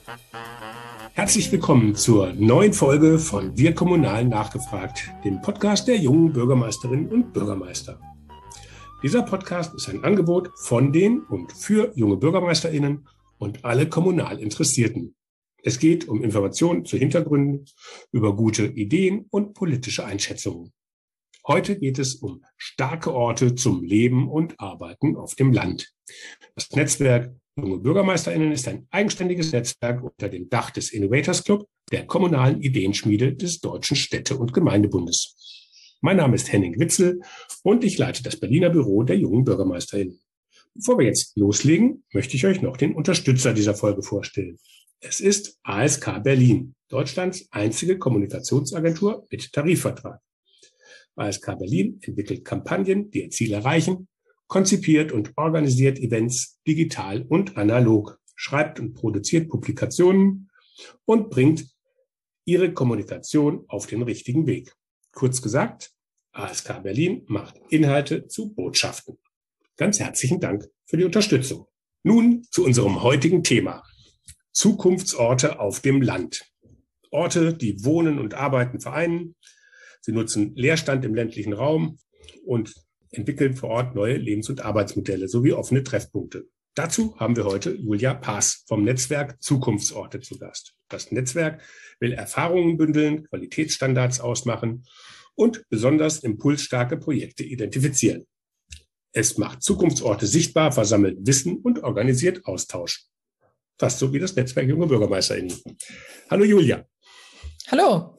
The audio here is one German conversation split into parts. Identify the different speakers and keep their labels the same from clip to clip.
Speaker 1: Herzlich willkommen zur neuen Folge von Wir Kommunal nachgefragt, dem Podcast der jungen Bürgermeisterinnen und Bürgermeister. Dieser Podcast ist ein Angebot von den und für junge BürgermeisterInnen und alle kommunal Interessierten. Es geht um Informationen zu Hintergründen, über gute Ideen und politische Einschätzungen. Heute geht es um starke Orte zum Leben und Arbeiten auf dem Land. Das Netzwerk Junge BürgermeisterInnen ist ein eigenständiges Netzwerk unter dem Dach des Innovators Club, der kommunalen Ideenschmiede des Deutschen Städte- und Gemeindebundes. Mein Name ist Henning Witzel und ich leite das Berliner Büro der Jungen BürgermeisterInnen. Bevor wir jetzt loslegen, möchte ich euch noch den Unterstützer dieser Folge vorstellen. Es ist ASK Berlin, Deutschlands einzige Kommunikationsagentur mit Tarifvertrag. ASK Berlin entwickelt Kampagnen, die ihr Ziel erreichen, konzipiert und organisiert Events digital und analog, schreibt und produziert Publikationen und bringt ihre Kommunikation auf den richtigen Weg. Kurz gesagt, ASK Berlin macht Inhalte zu Botschaften. Ganz herzlichen Dank für die Unterstützung. Nun zu unserem heutigen Thema. Zukunftsorte auf dem Land. Orte, die Wohnen und Arbeiten vereinen. Sie nutzen Leerstand im ländlichen Raum und entwickeln vor Ort neue Lebens- und Arbeitsmodelle sowie offene Treffpunkte. Dazu haben wir heute Julia Paas vom Netzwerk Zukunftsorte zu Gast. Das Netzwerk will Erfahrungen bündeln, Qualitätsstandards ausmachen und besonders impulsstarke Projekte identifizieren. Es macht Zukunftsorte sichtbar, versammelt Wissen und organisiert Austausch. Fast so wie das Netzwerk Junge BürgermeisterInnen. Hallo Julia.
Speaker 2: Hallo.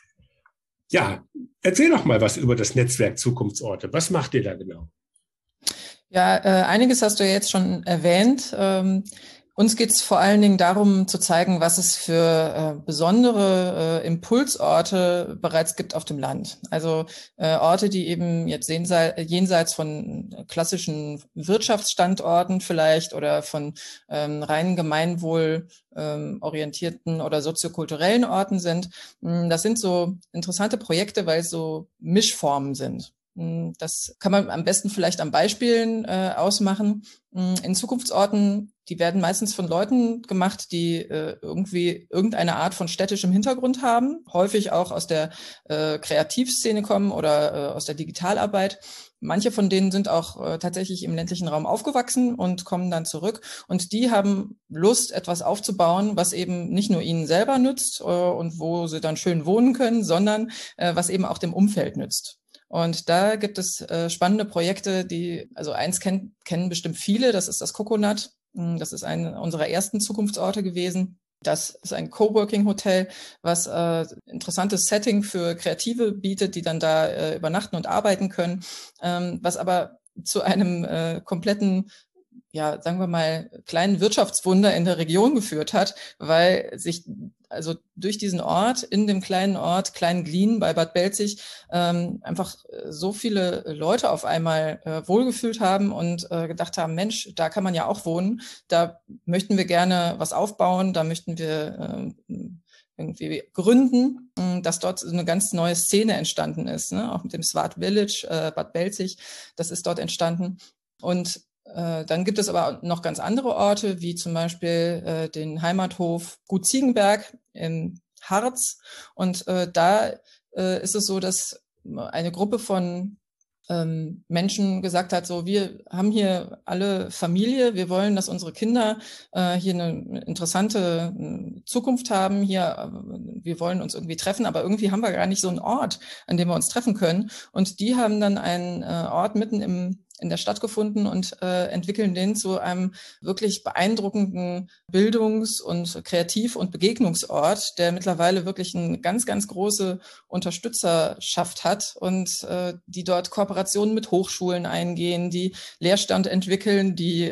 Speaker 1: Ja, erzähl doch mal was über das Netzwerk Zukunftsorte. Was macht ihr da genau?
Speaker 2: Ja, einiges hast du ja jetzt schon erwähnt. Uns geht es vor allen Dingen darum zu zeigen, was es für besondere Impulsorte bereits gibt auf dem Land. Also Orte, die eben jetzt jenseits von klassischen Wirtschaftsstandorten vielleicht oder von rein gemeinwohl orientierten oder soziokulturellen Orten sind. Das sind so interessante Projekte, weil es so Mischformen sind. Das kann man am besten vielleicht an Beispielen ausmachen. In Zukunftsorten, die werden meistens von Leuten gemacht, die irgendwie irgendeine Art von städtischem Hintergrund haben, häufig auch aus der Kreativszene kommen oder aus der Digitalarbeit. Manche von denen sind auch tatsächlich im ländlichen Raum aufgewachsen und kommen dann zurück. Und die haben Lust, etwas aufzubauen, was eben nicht nur ihnen selber nützt und wo sie dann schön wohnen können, sondern was eben auch dem Umfeld nützt. Und da gibt es spannende Projekte, also eins kennen bestimmt viele, das ist das Coconut. Das ist einer unserer ersten Zukunftsorte gewesen. Das ist ein Coworking-Hotel, was interessantes Setting für Kreative bietet, die dann da übernachten und arbeiten können, was aber zu einem kompletten, ja, sagen wir mal, kleinen Wirtschaftswunder in der Region geführt hat, weil sich also durch diesen Ort, in dem kleinen Ort Klein-Glien bei Bad Belzig, einfach so viele Leute auf einmal wohlgefühlt haben und gedacht haben, Mensch, da kann man ja auch wohnen, da möchten wir gerne was aufbauen, da möchten wir irgendwie gründen, dass dort eine ganz neue Szene entstanden ist, ne? Auch mit dem Smart Village Bad Belzig, das ist dort entstanden. Und dann gibt es aber noch ganz andere Orte, wie zum Beispiel den Heimathof Gut Ziegenberg im Harz. Und da ist es so, dass eine Gruppe von Menschen gesagt hat, so, wir haben hier alle Familie, wir wollen, dass unsere Kinder hier eine interessante Zukunft haben, hier, wir wollen uns irgendwie treffen, aber irgendwie haben wir gar nicht so einen Ort, an dem wir uns treffen können. Und die haben dann einen Ort mitten in der Stadt gefunden und entwickeln den zu einem wirklich beeindruckenden Bildungs- und Kreativ- und Begegnungsort, der mittlerweile wirklich eine ganz, ganz große Unterstützerschaft hat und die dort Kooperationen mit Hochschulen eingehen, die Leerstand entwickeln, die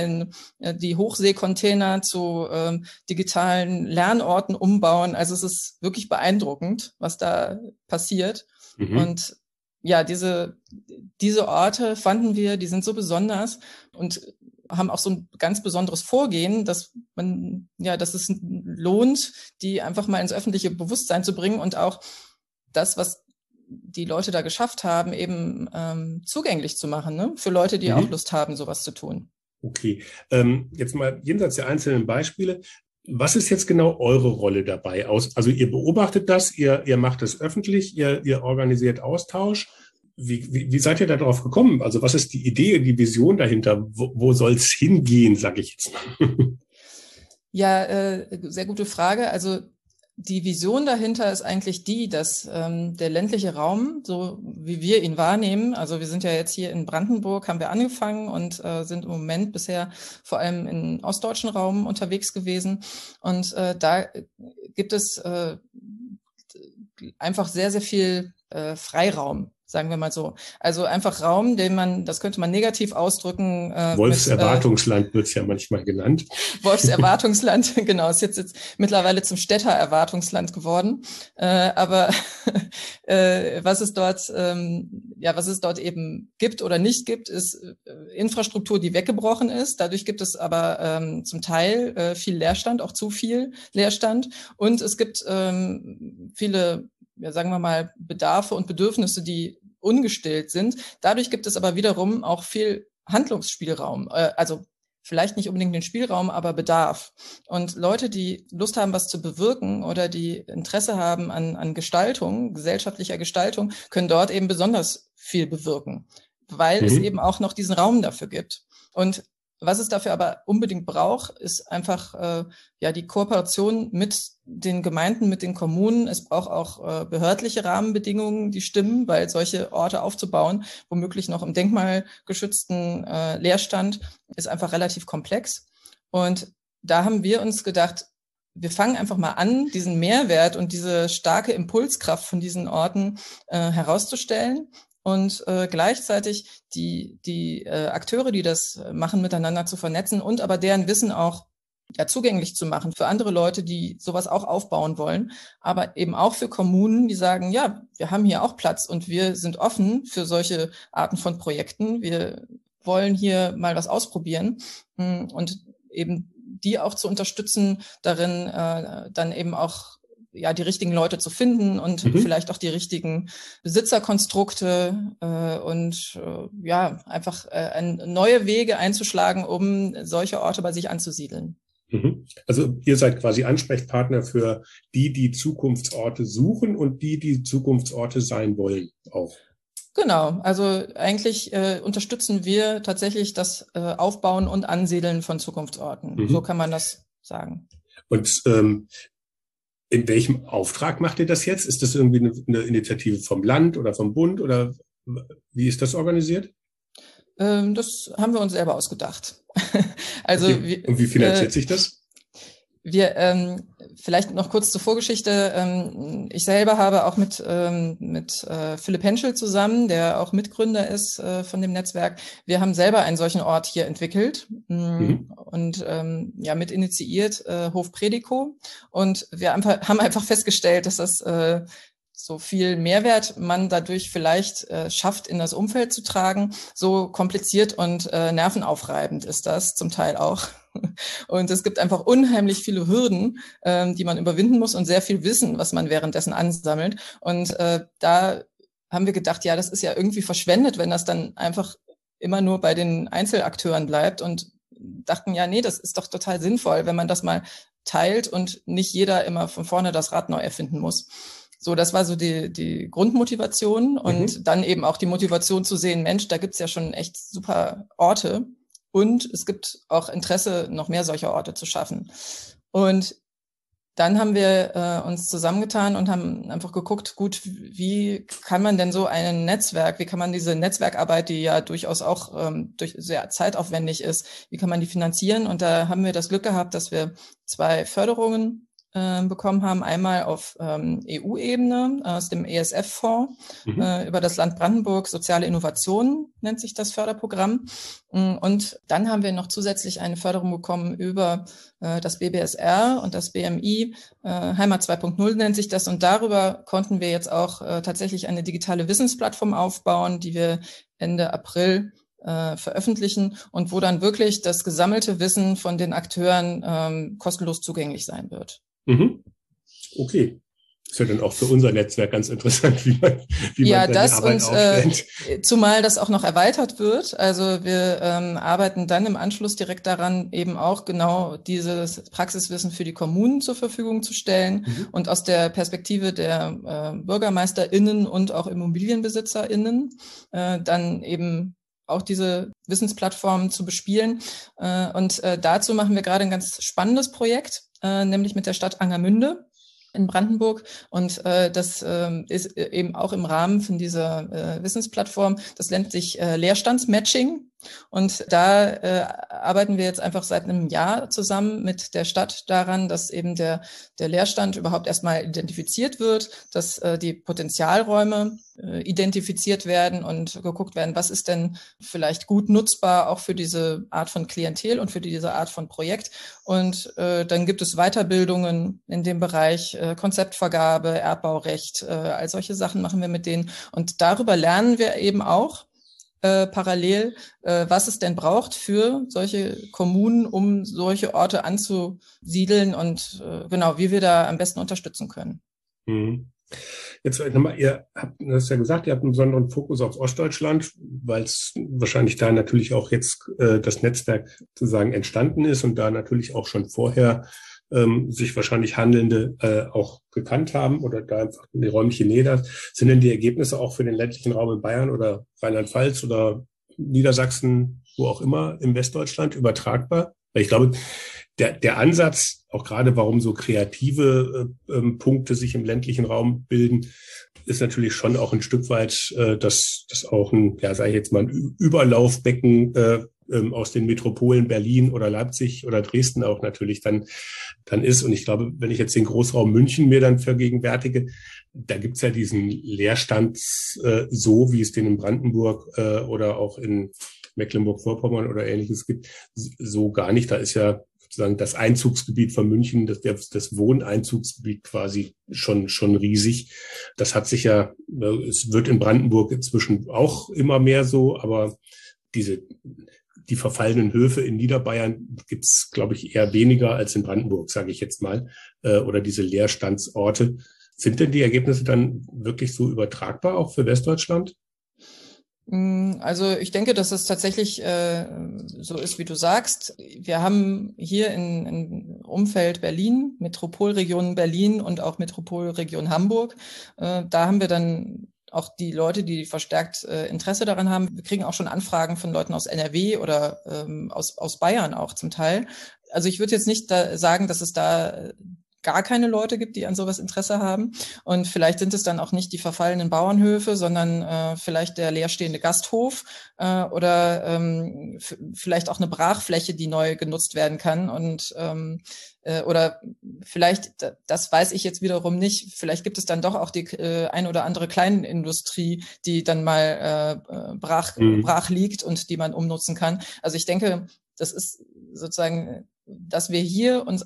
Speaker 2: Hochseekontainer zu digitalen Lernorten umbauen. Also es ist wirklich beeindruckend, was da passiert. Und ja, diese Orte fanden wir, die sind so besonders und haben auch so ein ganz besonderes Vorgehen, dass es lohnt, die einfach mal ins öffentliche Bewusstsein zu bringen und auch das, was die Leute da geschafft haben, eben zugänglich zu machen, ne? Für Leute, die auch Lust haben, sowas zu tun.
Speaker 1: Okay, jetzt mal jenseits der einzelnen Beispiele. Was ist jetzt genau eure Rolle dabei? Also ihr beobachtet das, ihr macht es öffentlich, ihr organisiert Austausch. Wie seid ihr da drauf gekommen? Also was ist die Idee, die Vision dahinter? Wo soll es hingehen, sage ich jetzt mal?
Speaker 2: Ja, sehr gute Frage. Also die Vision dahinter ist eigentlich die, dass der ländliche Raum, so wie wir ihn wahrnehmen, also wir sind ja jetzt hier in Brandenburg, haben wir angefangen und sind im Moment bisher vor allem im ostdeutschen Raum unterwegs gewesen. Und da gibt es einfach sehr, sehr viel Freiraum, sagen wir mal so. Also einfach Raum, das könnte man negativ ausdrücken.
Speaker 1: Wolfserwartungsland wird es ja manchmal genannt.
Speaker 2: Wolfserwartungsland, genau, ist jetzt mittlerweile zum Städtererwartungsland geworden. Aber was es dort eben gibt oder nicht gibt, ist Infrastruktur, die weggebrochen ist. Dadurch gibt es aber zum Teil viel Leerstand, auch zu viel Leerstand. Und es gibt viele, ja, sagen wir mal, Bedarfe und Bedürfnisse, die ungestillt sind. Dadurch gibt es aber wiederum auch viel Handlungsspielraum, also vielleicht nicht unbedingt den Spielraum, aber Bedarf. Und Leute, die Lust haben, was zu bewirken oder die Interesse haben an Gestaltung, gesellschaftlicher Gestaltung, können dort eben besonders viel bewirken, weil es eben auch noch diesen Raum dafür gibt. Und was es dafür aber unbedingt braucht, ist einfach die Kooperation mit den Gemeinden, mit den Kommunen. Es braucht auch behördliche Rahmenbedingungen, die stimmen, weil solche Orte aufzubauen, womöglich noch im denkmalgeschützten Leerstand, ist einfach relativ komplex. Und da haben wir uns gedacht, wir fangen einfach mal an, diesen Mehrwert und diese starke Impulskraft von diesen Orten herauszustellen. Und gleichzeitig die Akteure, die das machen, miteinander zu vernetzen und aber deren Wissen auch zugänglich zu machen für andere Leute, die sowas auch aufbauen wollen, aber eben auch für Kommunen, die sagen, ja, wir haben hier auch Platz und wir sind offen für solche Arten von Projekten. Wir wollen hier mal was ausprobieren und eben die auch zu unterstützen, darin dann eben auch die richtigen Leute zu finden und vielleicht auch die richtigen Besitzerkonstrukte einfach neue Wege einzuschlagen, um solche Orte bei sich anzusiedeln.
Speaker 1: Also ihr seid quasi Ansprechpartner für die Zukunftsorte suchen und die Zukunftsorte sein wollen auch.
Speaker 2: Genau, also eigentlich unterstützen wir tatsächlich das Aufbauen und Ansiedeln von Zukunftsorten. So kann man das sagen.
Speaker 1: Und in welchem Auftrag macht ihr das jetzt? Ist das irgendwie eine Initiative vom Land oder vom Bund oder wie ist das organisiert?
Speaker 2: Das haben wir uns selber ausgedacht. Also
Speaker 1: okay. Und wie finanziert sich das?
Speaker 2: Vielleicht noch kurz zur Vorgeschichte. Ich selber habe auch mit Philipp Henschel zusammen, der auch Mitgründer ist von dem Netzwerk. Wir haben selber einen solchen Ort hier entwickelt und mit initiiert, Hof Predico. Und wir haben einfach festgestellt, dass das so viel Mehrwert man dadurch vielleicht schafft, in das Umfeld zu tragen. So kompliziert und nervenaufreibend ist das zum Teil auch. Und es gibt einfach unheimlich viele Hürden, die man überwinden muss und sehr viel Wissen, was man währenddessen ansammelt. Und da haben wir gedacht, ja, das ist ja irgendwie verschwendet, wenn das dann einfach immer nur bei den Einzelakteuren bleibt und dachten, ja, nee, das ist doch total sinnvoll, wenn man das mal teilt und nicht jeder immer von vorne das Rad neu erfinden muss. So, das war so die Grundmotivation und dann eben auch die Motivation zu sehen, Mensch, da gibt's ja schon echt super Orte und es gibt auch Interesse, noch mehr solcher Orte zu schaffen. Und dann haben wir uns zusammengetan und haben einfach geguckt, gut, wie kann man denn so ein Netzwerk, wie kann man diese Netzwerkarbeit, die ja durchaus auch sehr zeitaufwendig ist, wie kann man die finanzieren? Und da haben wir das Glück gehabt, dass wir 2 Förderungen bekommen haben. Einmal auf EU-Ebene aus dem ESF-Fonds über das Land Brandenburg. Soziale Innovation nennt sich das Förderprogramm. Und dann haben wir noch zusätzlich eine Förderung bekommen über das BBSR und das BMI. Heimat 2.0 nennt sich das. Und darüber konnten wir jetzt auch tatsächlich eine digitale Wissensplattform aufbauen, die wir Ende April veröffentlichen und wo dann wirklich das gesammelte Wissen von den Akteuren kostenlos zugänglich sein wird.
Speaker 1: Okay. Das ist ja dann auch für unser Netzwerk ganz interessant, wie man
Speaker 2: Ja,
Speaker 1: seine
Speaker 2: das
Speaker 1: Arbeit aufstellt.
Speaker 2: zumal das auch noch erweitert wird. Also wir arbeiten dann im Anschluss direkt daran, eben auch genau dieses Praxiswissen für die Kommunen zur Verfügung zu stellen und aus der Perspektive der BürgermeisterInnen und auch ImmobilienbesitzerInnen dann eben auch diese Wissensplattformen zu bespielen. Und dazu machen wir gerade ein ganz spannendes Projekt, nämlich mit der Stadt Angermünde in Brandenburg. Und das ist eben auch im Rahmen von dieser Wissensplattform. Das nennt sich Leerstandsmatching. Und da arbeiten wir jetzt einfach seit einem Jahr zusammen mit der Stadt daran, dass eben der Leerstand überhaupt erstmal identifiziert wird, dass die Potenzialräume identifiziert werden und geguckt werden, was ist denn vielleicht gut nutzbar auch für diese Art von Klientel und für diese Art von Projekt. Und dann gibt es Weiterbildungen in dem Bereich, Konzeptvergabe, Erbbaurecht, all solche Sachen machen wir mit denen. Und darüber lernen wir eben auch parallel, was es denn braucht für solche Kommunen, um solche Orte anzusiedeln und genau, wie wir da am besten unterstützen können.
Speaker 1: Jetzt nochmal, ihr habt das ja gesagt, ihr habt einen besonderen Fokus auf Ostdeutschland, weil es wahrscheinlich da natürlich auch jetzt das Netzwerk sozusagen entstanden ist und da natürlich auch schon vorher sich wahrscheinlich Handelnde auch gekannt haben oder da einfach die räumliche Nähe da. Sind denn die Ergebnisse auch für den ländlichen Raum in Bayern oder Rheinland-Pfalz oder Niedersachsen, wo auch immer, im Westdeutschland übertragbar? Weil ich glaube, der Ansatz, auch gerade warum so kreative Punkte sich im ländlichen Raum bilden, ist natürlich schon auch ein Stück weit, dass auch ein, ja, sage ich jetzt mal, ein Überlaufbecken aus den Metropolen Berlin oder Leipzig oder Dresden auch natürlich dann ist. Und ich glaube, wenn ich jetzt den Großraum München mir dann vergegenwärtige, da gibt's ja diesen Leerstand so, wie es den in Brandenburg oder auch in Mecklenburg-Vorpommern oder Ähnliches gibt, so gar nicht. Da ist ja sozusagen das Einzugsgebiet von München, das Wohneinzugsgebiet quasi schon riesig. Das hat sich ja, es wird in Brandenburg inzwischen auch immer mehr so, aber die verfallenen Höfe in Niederbayern gibt's, glaube ich, eher weniger als in Brandenburg, sage ich jetzt mal, oder diese Leerstandsorte. Sind denn die Ergebnisse dann wirklich so übertragbar auch für Westdeutschland?
Speaker 2: Also ich denke, dass es tatsächlich so ist, wie du sagst. Wir haben hier in Umfeld Berlin, Metropolregion Berlin und auch Metropolregion Hamburg, da haben wir dann auch die Leute, die verstärkt Interesse daran haben. Wir kriegen auch schon Anfragen von Leuten aus NRW oder aus Bayern auch zum Teil. Also ich würde jetzt nicht sagen, dass es da gar keine Leute gibt, die an sowas Interesse haben. Und vielleicht sind es dann auch nicht die verfallenen Bauernhöfe, sondern vielleicht der leerstehende Gasthof oder vielleicht auch eine Brachfläche, die neu genutzt werden kann. Und oder vielleicht, das weiß ich jetzt wiederum nicht, vielleicht gibt es dann doch auch die ein oder andere Kleinindustrie, die dann mal brach liegt und die man umnutzen kann. Also ich denke, das ist sozusagen, dass wir hier uns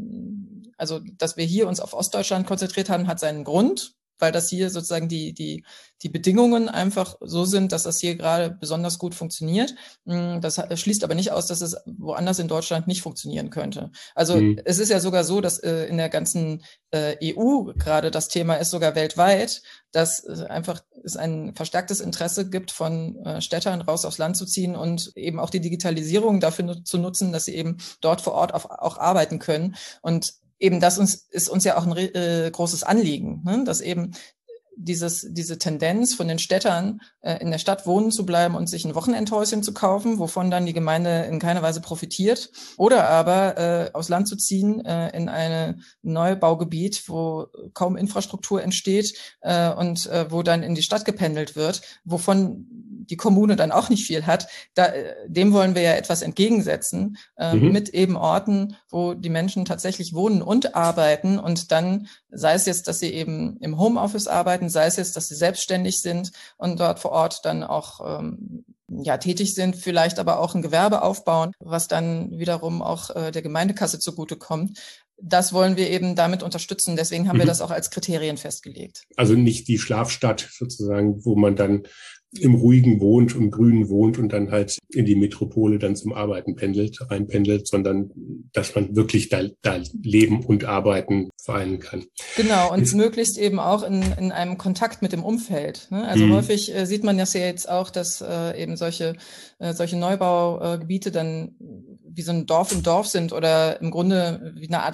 Speaker 2: auf Ostdeutschland konzentriert haben, hat seinen Grund, weil das hier sozusagen die Bedingungen einfach so sind, dass das hier gerade besonders gut funktioniert. Das schließt aber nicht aus, dass es woanders in Deutschland nicht funktionieren könnte. Also es ist ja sogar so, dass in der ganzen EU gerade das Thema ist, sogar weltweit, dass einfach es ein verstärktes Interesse gibt, von Städtern raus aufs Land zu ziehen und eben auch die Digitalisierung dafür zu nutzen, dass sie eben dort vor Ort auch arbeiten können. Und eben das ist uns ja auch ein großes Anliegen, ne? Dass eben diese Tendenz von den Städtern, in der Stadt wohnen zu bleiben und sich ein Wochenendhäuschen zu kaufen, wovon dann die Gemeinde in keiner Weise profitiert, oder aber aufs Land zu ziehen, in ein Neubaugebiet, wo kaum Infrastruktur entsteht und wo dann in die Stadt gependelt wird, wovon die Kommune dann auch nicht viel hat, dem wollen wir ja etwas entgegensetzen, mit eben Orten, wo die Menschen tatsächlich wohnen und arbeiten und dann, sei es jetzt, dass sie eben im Homeoffice arbeiten, sei es jetzt, dass sie selbstständig sind und dort vor Ort dann auch tätig sind, vielleicht aber auch ein Gewerbe aufbauen, was dann wiederum auch der Gemeindekasse zugutekommt. Das wollen wir eben damit unterstützen. Deswegen haben wir das auch als Kriterien festgelegt.
Speaker 1: Also nicht die Schlafstadt sozusagen, wo man dann im Ruhigen wohnt, im Grünen wohnt und dann halt in die Metropole dann zum Arbeiten reinpendelt, sondern dass man wirklich da Leben und Arbeiten vereinen kann.
Speaker 2: Genau, und möglichst eben auch in einem Kontakt mit dem Umfeld. Ne? Also häufig sieht man das ja jetzt auch, dass eben solche Neubaugebiete dann wie so ein Dorf im Dorf sind oder im Grunde wie eine Art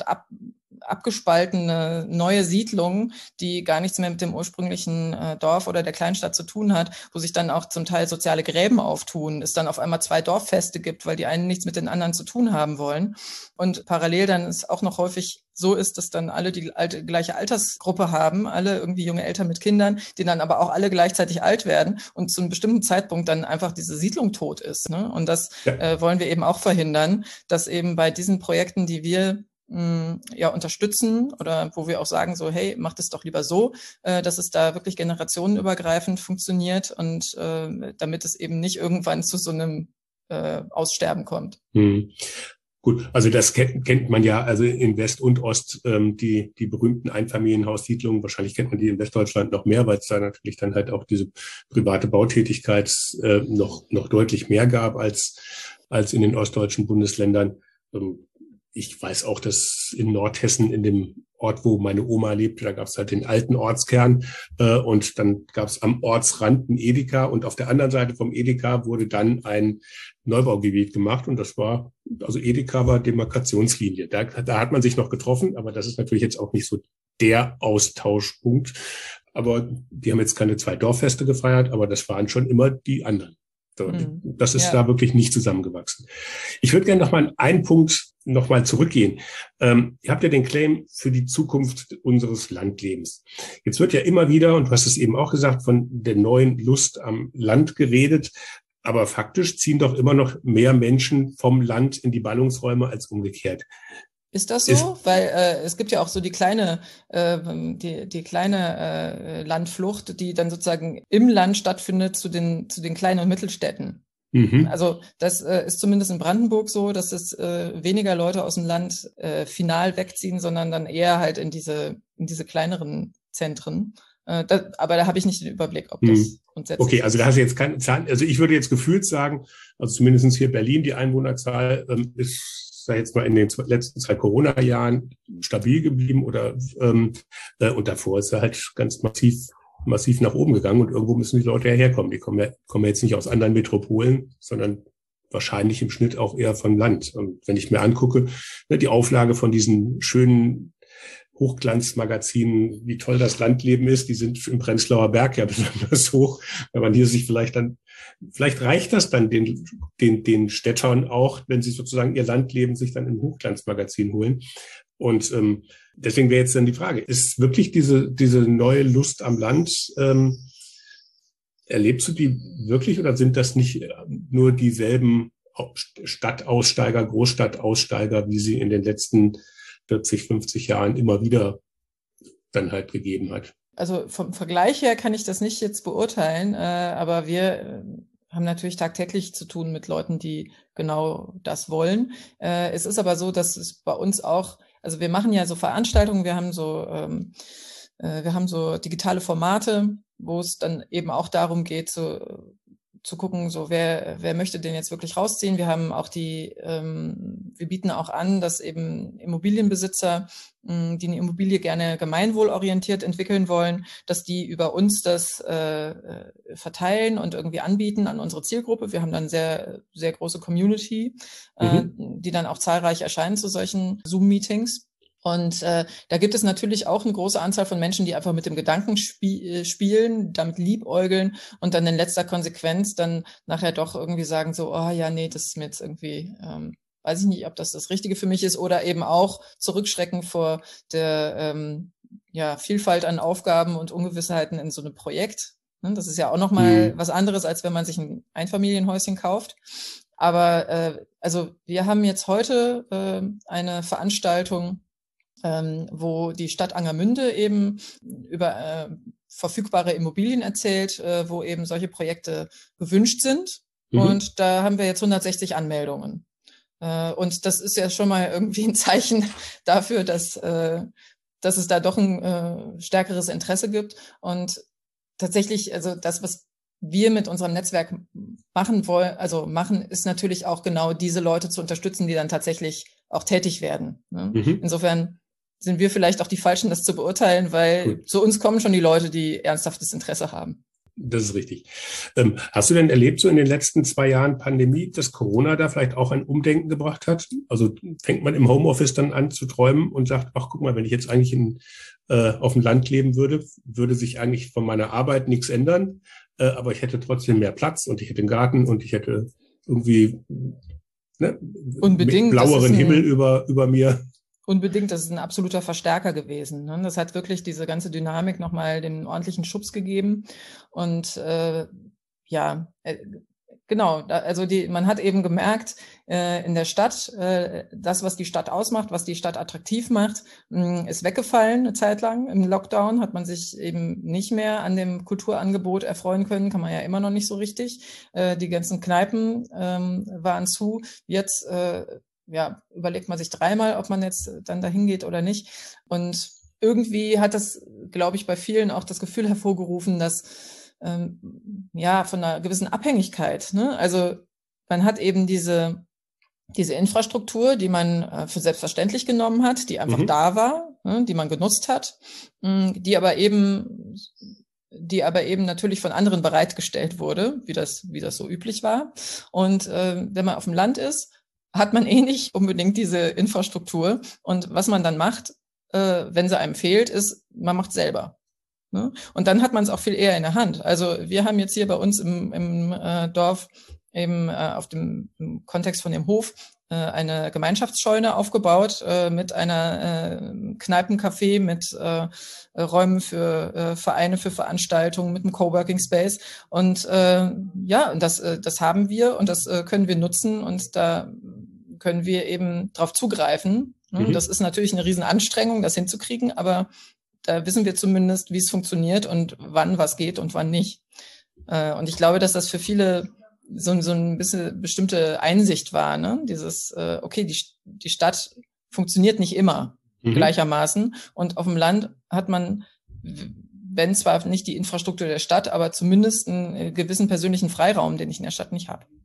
Speaker 2: abgespaltene neue Siedlung, die gar nichts mehr mit dem ursprünglichen Dorf oder der Kleinstadt zu tun hat, wo sich dann auch zum Teil soziale Gräben auftun, es dann auf einmal 2 Dorffeste gibt, weil die einen nichts mit den anderen zu tun haben wollen. Und parallel dann es auch noch häufig so ist, dass dann alle die gleiche Altersgruppe haben, alle irgendwie junge Eltern mit Kindern, die dann aber auch alle gleichzeitig alt werden und zu einem bestimmten Zeitpunkt dann einfach diese Siedlung tot ist. Ne? Und das wollen wir eben auch verhindern, dass eben bei diesen Projekten, die wir unterstützen oder wo wir auch sagen so, hey, macht es doch lieber so, dass es da wirklich generationenübergreifend funktioniert und damit es eben nicht irgendwann zu so einem Aussterben kommt.
Speaker 1: Gut, also das kennt man ja, also in West und Ost, die berühmten Einfamilienhaussiedlungen, wahrscheinlich kennt man die in Westdeutschland noch mehr, weil es da natürlich dann halt auch diese private Bautätigkeit noch deutlich mehr gab als in den ostdeutschen Bundesländern. Ich weiß auch, dass in Nordhessen, in dem Ort, wo meine Oma lebte, da gab es halt den alten Ortskern und dann gab es am Ortsrand ein Edeka und auf der anderen Seite vom Edeka wurde dann ein Neubaugebiet gemacht und das war, also Edeka war Demarkationslinie. Da hat man sich noch getroffen, aber das ist natürlich jetzt auch nicht so der Austauschpunkt. Aber die haben jetzt keine 2 Dorffeste gefeiert, aber das waren schon immer die anderen. So, das ist da wirklich nicht zusammengewachsen. Ich würde gerne noch mal einen Punkt noch mal zurückgehen. Ihr habt ja den Claim für die Zukunft unseres Landlebens. Jetzt wird ja immer wieder, und du hast es eben auch gesagt, von der neuen Lust am Land geredet. Aber faktisch ziehen doch immer noch mehr Menschen vom Land in die Ballungsräume als umgekehrt.
Speaker 2: Ist das so? Weil es gibt ja auch so die kleine Landflucht, die dann sozusagen im Land stattfindet zu den kleinen und Mittelstädten. Also das ist zumindest in Brandenburg so, dass es weniger Leute aus dem Land final wegziehen, sondern dann eher halt in diese kleineren Zentren. Aber da habe ich nicht den Überblick, ob das grundsätzlich
Speaker 1: okay, also da hast du jetzt keine Zahlen. Also ich würde jetzt gefühlt sagen, also zumindest hier Berlin, die Einwohnerzahl ist sei jetzt mal in den letzten 2 Corona-Jahren stabil geblieben und davor ist er halt ganz massiv nach oben gegangen und irgendwo müssen die Leute ja herkommen. Die kommen ja jetzt nicht aus anderen Metropolen, sondern wahrscheinlich im Schnitt auch eher vom Land. Und wenn ich mir angucke, die Auflage von diesen schönen Hochglanzmagazinen, wie toll das Landleben ist, die sind im Prenzlauer Berg ja besonders hoch. Wenn man hier sich vielleicht reicht das dann den Städtern auch, wenn sie sozusagen ihr Landleben sich dann im Hochglanzmagazin holen. Und deswegen wäre jetzt dann die Frage, ist wirklich diese neue Lust am Land, erlebst du die wirklich oder sind das nicht nur dieselben Stadtaussteiger, Großstadtaussteiger, wie sie in den letzten 40, 50 Jahren immer wieder dann halt gegeben hat?
Speaker 2: Also vom Vergleich her kann ich das nicht jetzt beurteilen, aber wir haben natürlich tagtäglich zu tun mit Leuten, die genau das wollen. Es ist aber so, dass es bei uns auch, also wir machen ja so Veranstaltungen, wir haben so digitale Formate, wo es dann eben auch darum geht, zu gucken, so wer möchte den jetzt wirklich rausziehen. Wir haben auch wir bieten auch an, dass eben Immobilienbesitzer, die eine Immobilie gerne gemeinwohlorientiert entwickeln wollen, dass die über uns das verteilen und irgendwie anbieten an unsere Zielgruppe. Wir haben dann sehr, sehr große Community, die dann auch zahlreich erscheinen zu solchen Zoom-Meetings. Und da gibt es natürlich auch eine große Anzahl von Menschen, die einfach mit dem Gedanken spielen, damit liebäugeln und dann in letzter Konsequenz dann nachher doch irgendwie sagen so, oh ja, nee, das ist mir jetzt irgendwie, weiß ich nicht, ob das Richtige für mich ist oder eben auch zurückschrecken vor der Vielfalt an Aufgaben und Ungewissheiten in so einem Projekt. Das ist ja auch nochmal was anderes, als wenn man sich ein Einfamilienhäuschen kauft. Aber also wir haben jetzt heute eine Veranstaltung, wo die Stadt Angermünde eben über verfügbare Immobilien erzählt, wo eben solche Projekte gewünscht sind. Und da haben wir jetzt 160 Anmeldungen. Und das ist ja schon mal irgendwie ein Zeichen dafür, dass es da doch ein stärkeres Interesse gibt. Und tatsächlich, also das, was wir mit unserem Netzwerk machen, ist natürlich auch genau diese Leute zu unterstützen, die dann tatsächlich auch tätig werden. Ne?
Speaker 1: Mhm.
Speaker 2: Insofern sind wir vielleicht auch die Falschen, das zu beurteilen, weil zu uns kommen schon die Leute, die ernsthaftes Interesse haben.
Speaker 1: Das ist richtig. Hast du denn erlebt, so in den letzten 2 Jahren Pandemie, dass Corona da vielleicht auch ein Umdenken gebracht hat? Also fängt man im Homeoffice dann an zu träumen und sagt, ach, guck mal, wenn ich jetzt eigentlich auf dem Land leben würde, würde sich eigentlich von meiner Arbeit nichts ändern, aber ich hätte trotzdem mehr Platz und ich hätte einen Garten und ich hätte irgendwie
Speaker 2: Unbedingt,
Speaker 1: blaueren Himmel über mir.
Speaker 2: Unbedingt, das ist ein absoluter Verstärker gewesen. Ne? Das hat wirklich diese ganze Dynamik nochmal den ordentlichen Schubs gegeben. Und genau, also man hat eben gemerkt, in der Stadt, das, was die Stadt ausmacht, was die Stadt attraktiv macht, ist weggefallen eine Zeit lang. Im Lockdown hat man sich eben nicht mehr an dem Kulturangebot erfreuen können, kann man ja immer noch nicht so richtig. Die ganzen Kneipen waren zu. Jetzt überlegt man sich dreimal, ob man jetzt dann dahin geht oder nicht. Und irgendwie hat das, glaube ich, bei vielen auch das Gefühl hervorgerufen, dass von einer gewissen Abhängigkeit, ne? Also man hat eben diese Infrastruktur, die man für selbstverständlich genommen hat, die einfach da war, ne? Die man genutzt hat, die aber eben natürlich von anderen bereitgestellt wurde, wie das so üblich war. Und wenn man auf dem Land ist, hat man nicht unbedingt diese Infrastruktur. Und was man dann macht, wenn sie einem fehlt, ist, man macht selber. Ne? Und dann hat man es auch viel eher in der Hand. Also wir haben jetzt hier bei uns im Dorf eben auf dem im Kontext von dem Hof eine Gemeinschaftsscheune aufgebaut mit einer Kneipencafé, mit Räumen für Vereine, für Veranstaltungen, mit einem Coworking Space. Und das haben wir und das können wir nutzen und da können wir eben drauf zugreifen. Ne? Das ist natürlich eine Riesenanstrengung, das hinzukriegen, aber da wissen wir zumindest, wie es funktioniert und wann was geht und wann nicht. Und ich glaube, dass das für viele so ein bisschen bestimmte Einsicht war, ne? Dieses, okay, die Stadt funktioniert nicht immer gleichermaßen. Und auf dem Land hat man, wenn zwar nicht die Infrastruktur der Stadt, aber zumindest einen gewissen persönlichen Freiraum, den ich in der Stadt nicht habe.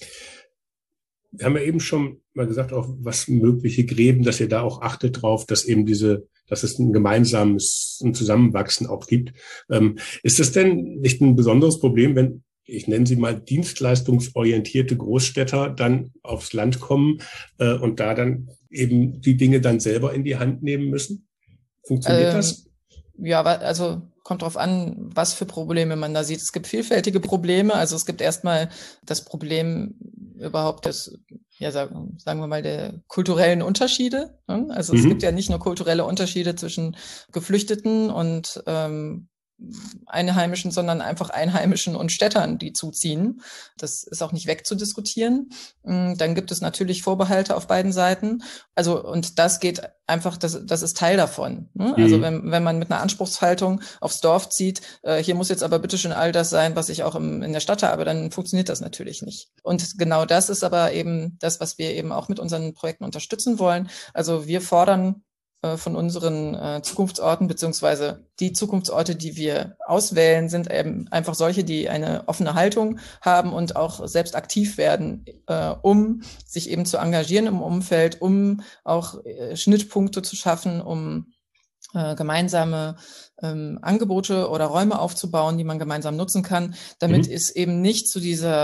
Speaker 1: Wir haben ja eben schon mal gesagt, auch was mögliche Gräben, dass ihr da auch achtet drauf, dass eben dass es ein gemeinsames Zusammenwachsen auch gibt. Ist das denn nicht ein besonderes Problem, wenn, ich nenne sie mal, dienstleistungsorientierte Großstädter dann aufs Land kommen und da dann eben die Dinge dann selber in die Hand nehmen müssen? Funktioniert das?
Speaker 2: Ja, also kommt drauf an, was für Probleme man da sieht. Es gibt vielfältige Probleme. Also es gibt erstmal das Problem überhaupt sagen wir mal, der kulturellen Unterschiede. Also es gibt ja nicht nur kulturelle Unterschiede zwischen Geflüchteten und Einheimischen, sondern einfach Einheimischen und Städtern, die zuziehen. Das ist auch nicht wegzudiskutieren. Dann gibt es natürlich Vorbehalte auf beiden Seiten. Also, und das geht einfach, das ist Teil davon. Ne? Also, wenn man mit einer Anspruchshaltung aufs Dorf zieht, hier muss jetzt aber bitte schon all das sein, was ich auch in der Stadt habe, dann funktioniert das natürlich nicht. Und genau das ist aber eben das, was wir eben auch mit unseren Projekten unterstützen wollen. Also, wir fordern von unseren Zukunftsorten, beziehungsweise die Zukunftsorte, die wir auswählen, sind eben einfach solche, die eine offene Haltung haben und auch selbst aktiv werden, um sich eben zu engagieren im Umfeld, um auch Schnittpunkte zu schaffen, um gemeinsame Angebote oder Räume aufzubauen, die man gemeinsam nutzen kann, damit es eben nicht zu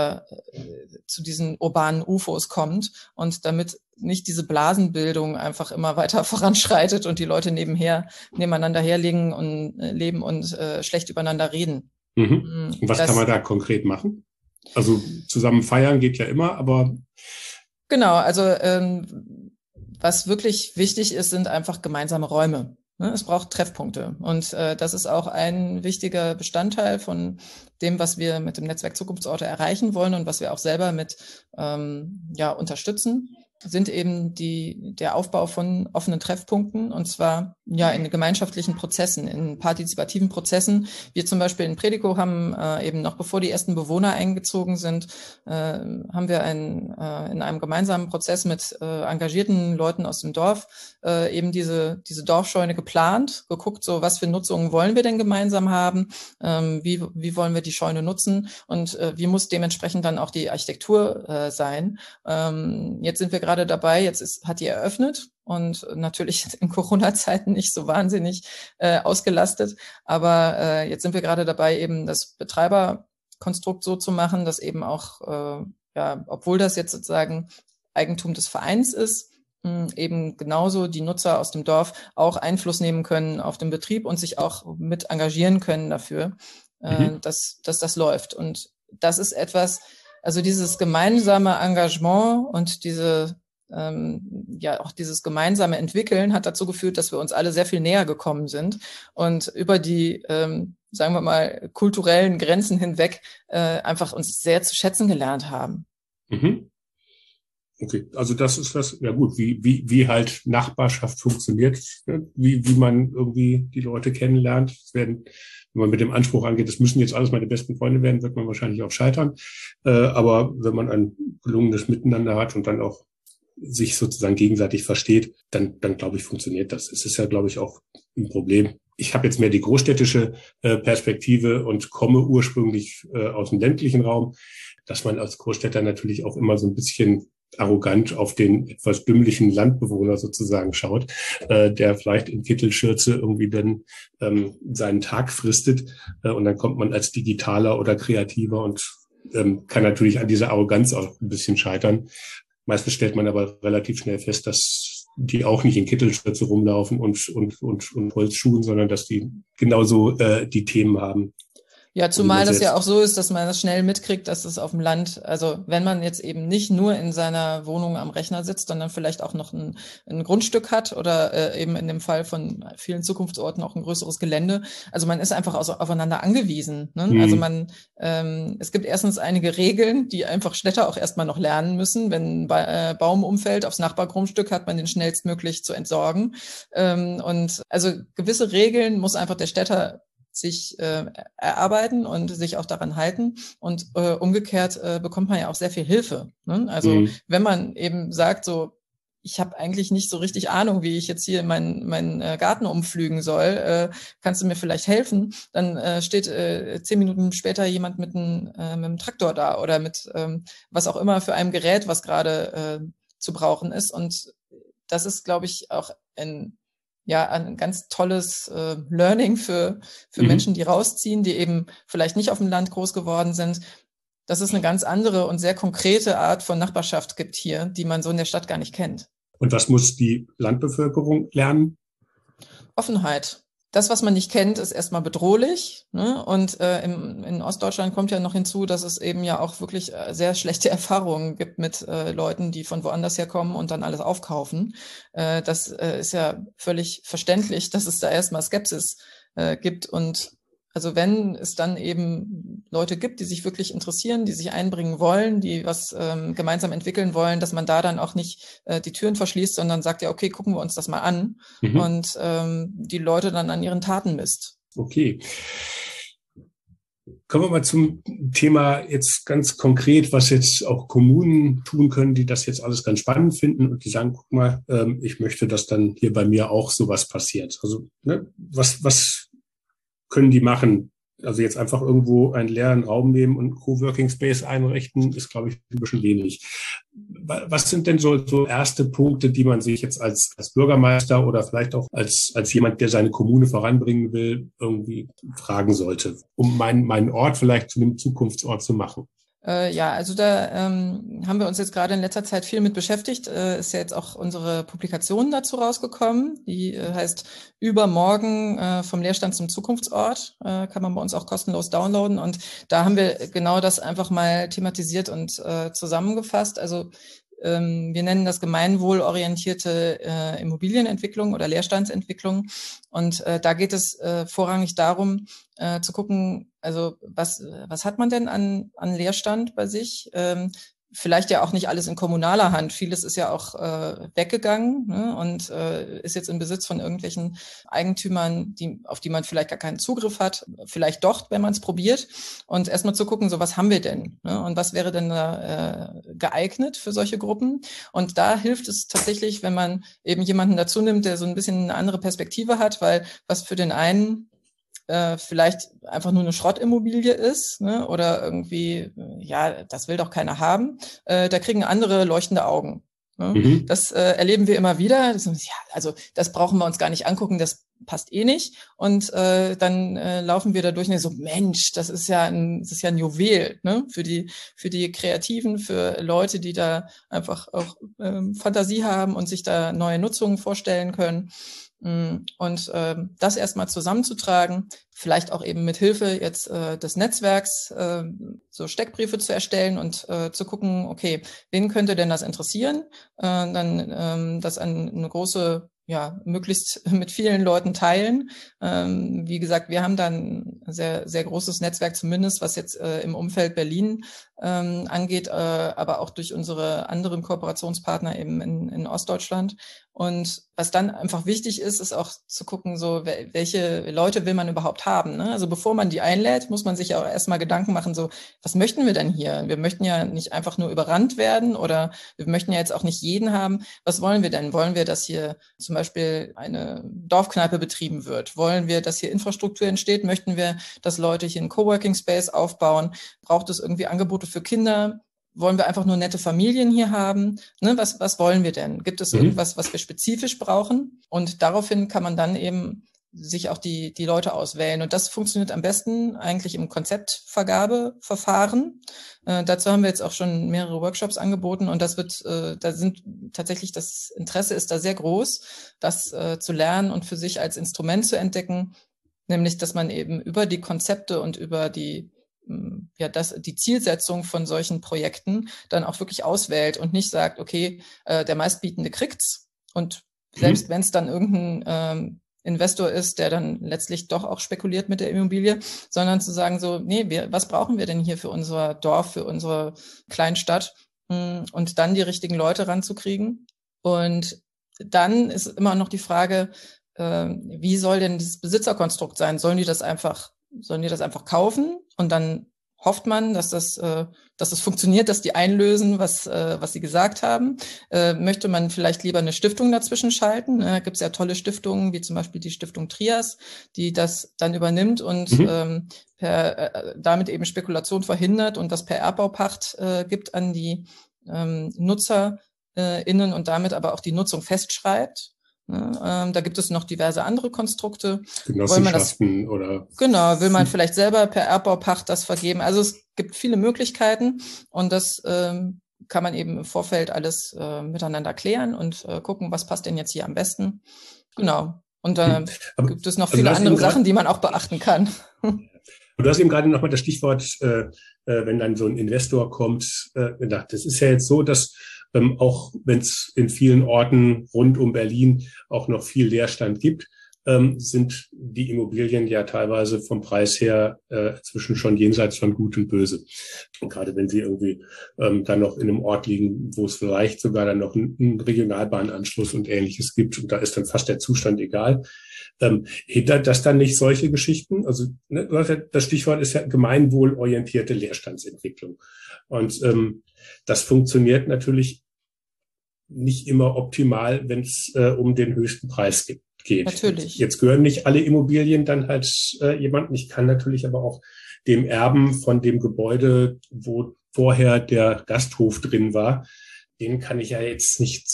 Speaker 2: diesen urbanen UFOs kommt und damit nicht diese Blasenbildung einfach immer weiter voranschreitet und die Leute nebeneinander herlegen und leben und schlecht übereinander reden.
Speaker 1: Und was kann man da konkret machen? Also zusammen feiern geht ja immer, aber...
Speaker 2: Genau, also was wirklich wichtig ist, sind einfach gemeinsame Räume. Es braucht Treffpunkte und das ist auch ein wichtiger Bestandteil von dem, was wir mit dem Netzwerk Zukunftsorte erreichen wollen und was wir auch selber mit unterstützen, sind eben der Aufbau von offenen Treffpunkten und zwar in gemeinschaftlichen Prozessen, in partizipativen Prozessen. Wir zum Beispiel in Predico haben eben noch bevor die ersten Bewohner eingezogen sind, haben wir in einem gemeinsamen Prozess mit engagierten Leuten aus dem Dorf eben diese Dorfscheune geplant, geguckt, so was für Nutzungen wollen wir denn gemeinsam haben, wie wollen wir die Scheune nutzen und wie muss dementsprechend dann auch die Architektur sein. Jetzt sind wir gerade dabei, hat die eröffnet und natürlich in Corona-Zeiten nicht so wahnsinnig ausgelastet, aber jetzt sind wir gerade dabei, eben das Betreiberkonstrukt so zu machen, dass eben auch, obwohl das jetzt sozusagen Eigentum des Vereins ist, eben genauso die Nutzer aus dem Dorf auch Einfluss nehmen können auf den Betrieb und sich auch mit engagieren können dafür, dass das läuft. Und das ist etwas, also dieses gemeinsame Engagement und auch dieses gemeinsame Entwickeln hat dazu geführt, dass wir uns alle sehr viel näher gekommen sind und über die, sagen wir mal, kulturellen Grenzen hinweg einfach uns sehr zu schätzen gelernt haben.
Speaker 1: Mhm. Okay, also das ist das, ja gut, wie halt Nachbarschaft funktioniert, ne? Wie man irgendwie die Leute kennenlernt. Wenn man mit dem Anspruch angeht, das müssen jetzt alles meine besten Freunde werden, wird man wahrscheinlich auch scheitern. Aber wenn man ein gelungenes Miteinander hat und dann auch sich sozusagen gegenseitig versteht, dann glaube ich, funktioniert das. Es ist ja, glaube ich, auch ein Problem. Ich habe jetzt mehr die großstädtische Perspektive und komme ursprünglich aus dem ländlichen Raum, dass man als Großstädter natürlich auch immer so ein bisschen arrogant auf den etwas dümmlichen Landbewohner sozusagen schaut, der vielleicht in Kittelschürze irgendwie dann seinen Tag fristet und dann kommt man als Digitaler oder Kreativer und kann natürlich an dieser Arroganz auch ein bisschen scheitern. Meistens stellt man aber relativ schnell fest, dass die auch nicht in Kittelschürze rumlaufen und Holzschuhen, sondern dass die genauso die Themen haben.
Speaker 2: Ja, zumal das ja auch so ist, dass man das schnell mitkriegt, dass es auf dem Land, also wenn man jetzt eben nicht nur in seiner Wohnung am Rechner sitzt, sondern vielleicht auch noch ein Grundstück hat oder eben in dem Fall von vielen Zukunftsorten auch ein größeres Gelände. Also man ist einfach aufeinander angewiesen. Ne? Mhm. Also es gibt erstens einige Regeln, die einfach Städter auch erstmal noch lernen müssen. Wenn ein Baum umfällt aufs Nachbargrundstück, hat man den schnellstmöglich zu entsorgen. Und also gewisse Regeln muss einfach der Städter sich erarbeiten und sich auch daran halten. Und umgekehrt bekommt man ja auch sehr viel Hilfe. Ne? Also wenn man eben sagt, so, ich habe eigentlich nicht so richtig Ahnung, wie ich jetzt hier meinen Garten umpflügen soll, kannst du mir vielleicht helfen? Dann steht 10 Minuten später jemand mit einem Traktor da oder mit was auch immer für einem Gerät, was gerade zu brauchen ist. Und das ist, glaube ich, auch ein ganz tolles Learning für Menschen, die rausziehen, die eben vielleicht nicht auf dem Land groß geworden sind, dass es eine ganz andere und sehr konkrete Art von Nachbarschaft gibt hier, die man so in der Stadt gar nicht kennt.
Speaker 1: Und was muss die Landbevölkerung lernen?
Speaker 2: Offenheit. Das, was man nicht kennt, ist erstmal bedrohlich. Ne? Und in Ostdeutschland kommt ja noch hinzu, dass es eben ja auch wirklich sehr schlechte Erfahrungen gibt mit Leuten, die von woanders herkommen und dann alles aufkaufen. Das ist ja völlig verständlich, dass es da erstmal Skepsis gibt. Und also wenn es dann eben Leute gibt, die sich wirklich interessieren, die sich einbringen wollen, die was gemeinsam entwickeln wollen, dass man da dann auch nicht die Türen verschließt, sondern sagt, ja, okay, gucken wir uns das mal an und die Leute dann an ihren Taten misst.
Speaker 1: Okay. Kommen wir mal zum Thema jetzt ganz konkret, was jetzt auch Kommunen tun können, die das jetzt alles ganz spannend finden und die sagen, guck mal, ich möchte, dass dann hier bei mir auch sowas passiert. Also ne, was können die machen? Also jetzt einfach irgendwo einen leeren Raum nehmen und Coworking Space einrichten, ist, glaube ich, ein bisschen wenig. Was sind denn so erste Punkte, die man sich jetzt als Bürgermeister oder vielleicht auch als jemand, der seine Kommune voranbringen will, irgendwie fragen sollte, um meinen Ort vielleicht zu einem Zukunftsort zu machen?
Speaker 2: Also da haben wir uns jetzt gerade in letzter Zeit viel mit beschäftigt. Ist ja jetzt auch unsere Publikation dazu rausgekommen. Die heißt Übermorgen vom Leerstand zum Zukunftsort. Kann man bei uns auch kostenlos downloaden. Und da haben wir genau das einfach mal thematisiert und zusammengefasst. Also wir nennen das gemeinwohlorientierte Immobilienentwicklung oder Leerstandsentwicklung. Und da geht es vorrangig darum, zu gucken, also was hat man denn an Leerstand bei sich? Vielleicht ja auch nicht alles in kommunaler Hand. Vieles ist ja auch weggegangen, ne, und ist jetzt im Besitz von irgendwelchen Eigentümern, auf die man vielleicht gar keinen Zugriff hat. Vielleicht doch, wenn man es probiert. Und erstmal zu gucken, so was haben wir denn? Ne, und was wäre denn da geeignet für solche Gruppen? Und da hilft es tatsächlich, wenn man eben jemanden dazu nimmt, der so ein bisschen eine andere Perspektive hat, weil was für den einen vielleicht einfach nur eine Schrottimmobilie ist, ne, oder irgendwie, ja, das will doch keiner haben, da kriegen andere leuchtende Augen. Ne? Das erleben wir immer wieder. Also das brauchen wir uns gar nicht angucken, das passt eh nicht. Und dann laufen wir da durch und so, Mensch, das ist ja ein Juwel, ne? Für die Kreativen, für Leute, die da einfach auch Fantasie haben und sich da neue Nutzungen vorstellen können. Und das erstmal zusammenzutragen, vielleicht auch eben mit Hilfe jetzt des Netzwerks so Steckbriefe zu erstellen und zu gucken, okay, wen könnte denn das interessieren? Dann das an eine große, möglichst mit vielen Leuten teilen. Wie gesagt, wir haben dann ein sehr, sehr großes Netzwerk, zumindest was jetzt im Umfeld Berlin angeht, aber auch durch unsere anderen Kooperationspartner eben in Ostdeutschland. Und was dann einfach wichtig ist, ist auch zu gucken, so welche Leute will man überhaupt haben. Ne? Also bevor man die einlädt, muss man sich ja auch erstmal Gedanken machen, so was möchten wir denn hier? Wir möchten ja nicht einfach nur überrannt werden oder wir möchten ja jetzt auch nicht jeden haben. Was wollen wir denn? Wollen wir, dass hier zum Beispiel eine Dorfkneipe betrieben wird? Wollen wir, dass hier Infrastruktur entsteht? Möchten wir, dass Leute hier einen Coworking Space aufbauen? Braucht es irgendwie Angebote für Kinder? Wollen wir einfach nur nette Familien hier haben? Ne, was wollen wir denn? Gibt es irgendwas, was wir spezifisch brauchen? Und daraufhin kann man dann eben sich auch die Leute auswählen. Und das funktioniert am besten eigentlich im Konzeptvergabeverfahren. Dazu haben wir jetzt auch schon mehrere Workshops angeboten und das Interesse ist da sehr groß, das zu lernen und für sich als Instrument zu entdecken, nämlich, dass man eben über die Konzepte und über die Zielsetzung von solchen Projekten dann auch wirklich auswählt und nicht sagt, okay, der meistbietende kriegt's und selbst wenn es dann irgendein Investor ist, der dann letztlich doch auch spekuliert mit der Immobilie, sondern zu sagen so, nee, was brauchen wir denn hier für unser Dorf, für unsere Kleinstadt und dann die richtigen Leute ranzukriegen. Und dann ist immer noch die Frage, wie soll denn das Besitzerkonstrukt sein? Sollen die das einfach kaufen und dann hofft man, dass das funktioniert, dass die einlösen, was sie gesagt haben. Möchte man vielleicht lieber eine Stiftung dazwischen schalten? Da gibt es ja tolle Stiftungen, wie zum Beispiel die Stiftung Trias, die das dann übernimmt und damit eben Spekulation verhindert und das per Erbbaupacht gibt an die NutzerInnen und damit aber auch die Nutzung festschreibt. Da gibt es noch diverse andere Konstrukte.
Speaker 1: Genossenschaften
Speaker 2: will man vielleicht selber per Erbbaupacht das vergeben. Also es gibt viele Möglichkeiten und das kann man eben im Vorfeld alles miteinander klären und gucken, was passt denn jetzt hier am besten. Genau. Und gibt es noch viele andere Sachen, die man auch beachten kann.
Speaker 1: Du hast eben gerade nochmal das Stichwort, wenn dann so ein Investor kommt, gedacht. Das ist ja jetzt so, dass auch wenn es in vielen Orten rund um Berlin auch noch viel Leerstand gibt, sind die Immobilien ja teilweise vom Preis her zwischen schon jenseits von Gut und Böse. Und gerade wenn sie irgendwie dann noch in einem Ort liegen, wo es vielleicht sogar dann noch einen Regionalbahnanschluss und Ähnliches gibt, und da ist dann fast der Zustand egal. Hindert das dann nicht solche Geschichten? Also das Stichwort ist ja gemeinwohlorientierte Leerstandsentwicklung. Und das funktioniert natürlich nicht immer optimal, wenn es um den höchsten Preis geht.
Speaker 2: Natürlich.
Speaker 1: Jetzt gehören nicht alle Immobilien dann halt jemandem. Ich kann natürlich aber auch dem Erben von dem Gebäude, wo vorher der Gasthof drin war, den kann ich ja jetzt nicht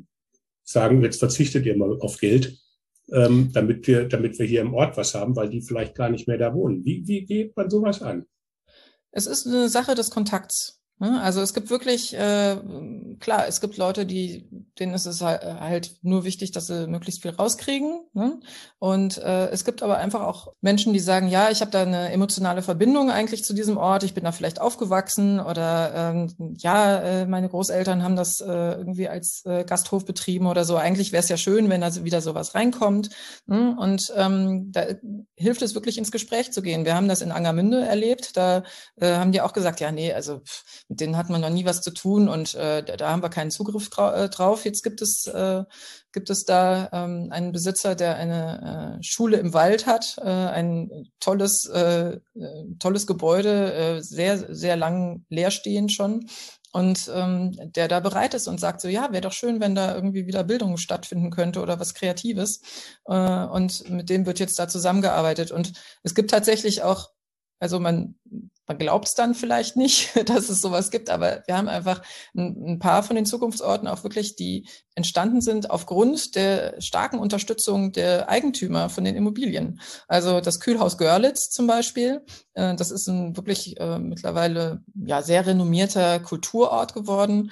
Speaker 1: sagen, jetzt verzichtet ihr mal auf Geld, damit wir hier im Ort was haben, weil die vielleicht gar nicht mehr da wohnen. Wie geht man sowas an?
Speaker 2: Es ist eine Sache des Kontakts. Also es gibt wirklich, klar, es gibt Leute, denen ist es halt nur wichtig, dass sie möglichst viel rauskriegen. Ne? Und es gibt aber einfach auch Menschen, die sagen, ja, ich habe da eine emotionale Verbindung eigentlich zu diesem Ort, ich bin da vielleicht aufgewachsen oder meine Großeltern haben das irgendwie als Gasthof betrieben oder so. Eigentlich wäre es ja schön, wenn da wieder sowas reinkommt. Ne? Und da hilft es wirklich ins Gespräch zu gehen. Wir haben das in Angermünde erlebt, da haben die auch gesagt, ja, nee, also mit denen hat man noch nie was zu tun und da haben wir keinen Zugriff drauf. Jetzt gibt es da einen Besitzer, der eine Schule im Wald hat, ein tolles Gebäude, sehr, sehr lang leerstehend schon. Und der da bereit ist und sagt so, ja, wäre doch schön, wenn da irgendwie wieder Bildung stattfinden könnte oder was Kreatives. Und mit dem wird jetzt da zusammengearbeitet. Und es gibt tatsächlich auch, also man glaubt es dann vielleicht nicht, dass es sowas gibt, aber wir haben einfach ein paar von den Zukunftsorten auch wirklich, die entstanden sind aufgrund der starken Unterstützung der Eigentümer von den Immobilien. Also das Kühlhaus Görlitz zum Beispiel, das ist ein wirklich mittlerweile sehr renommierter Kulturort geworden,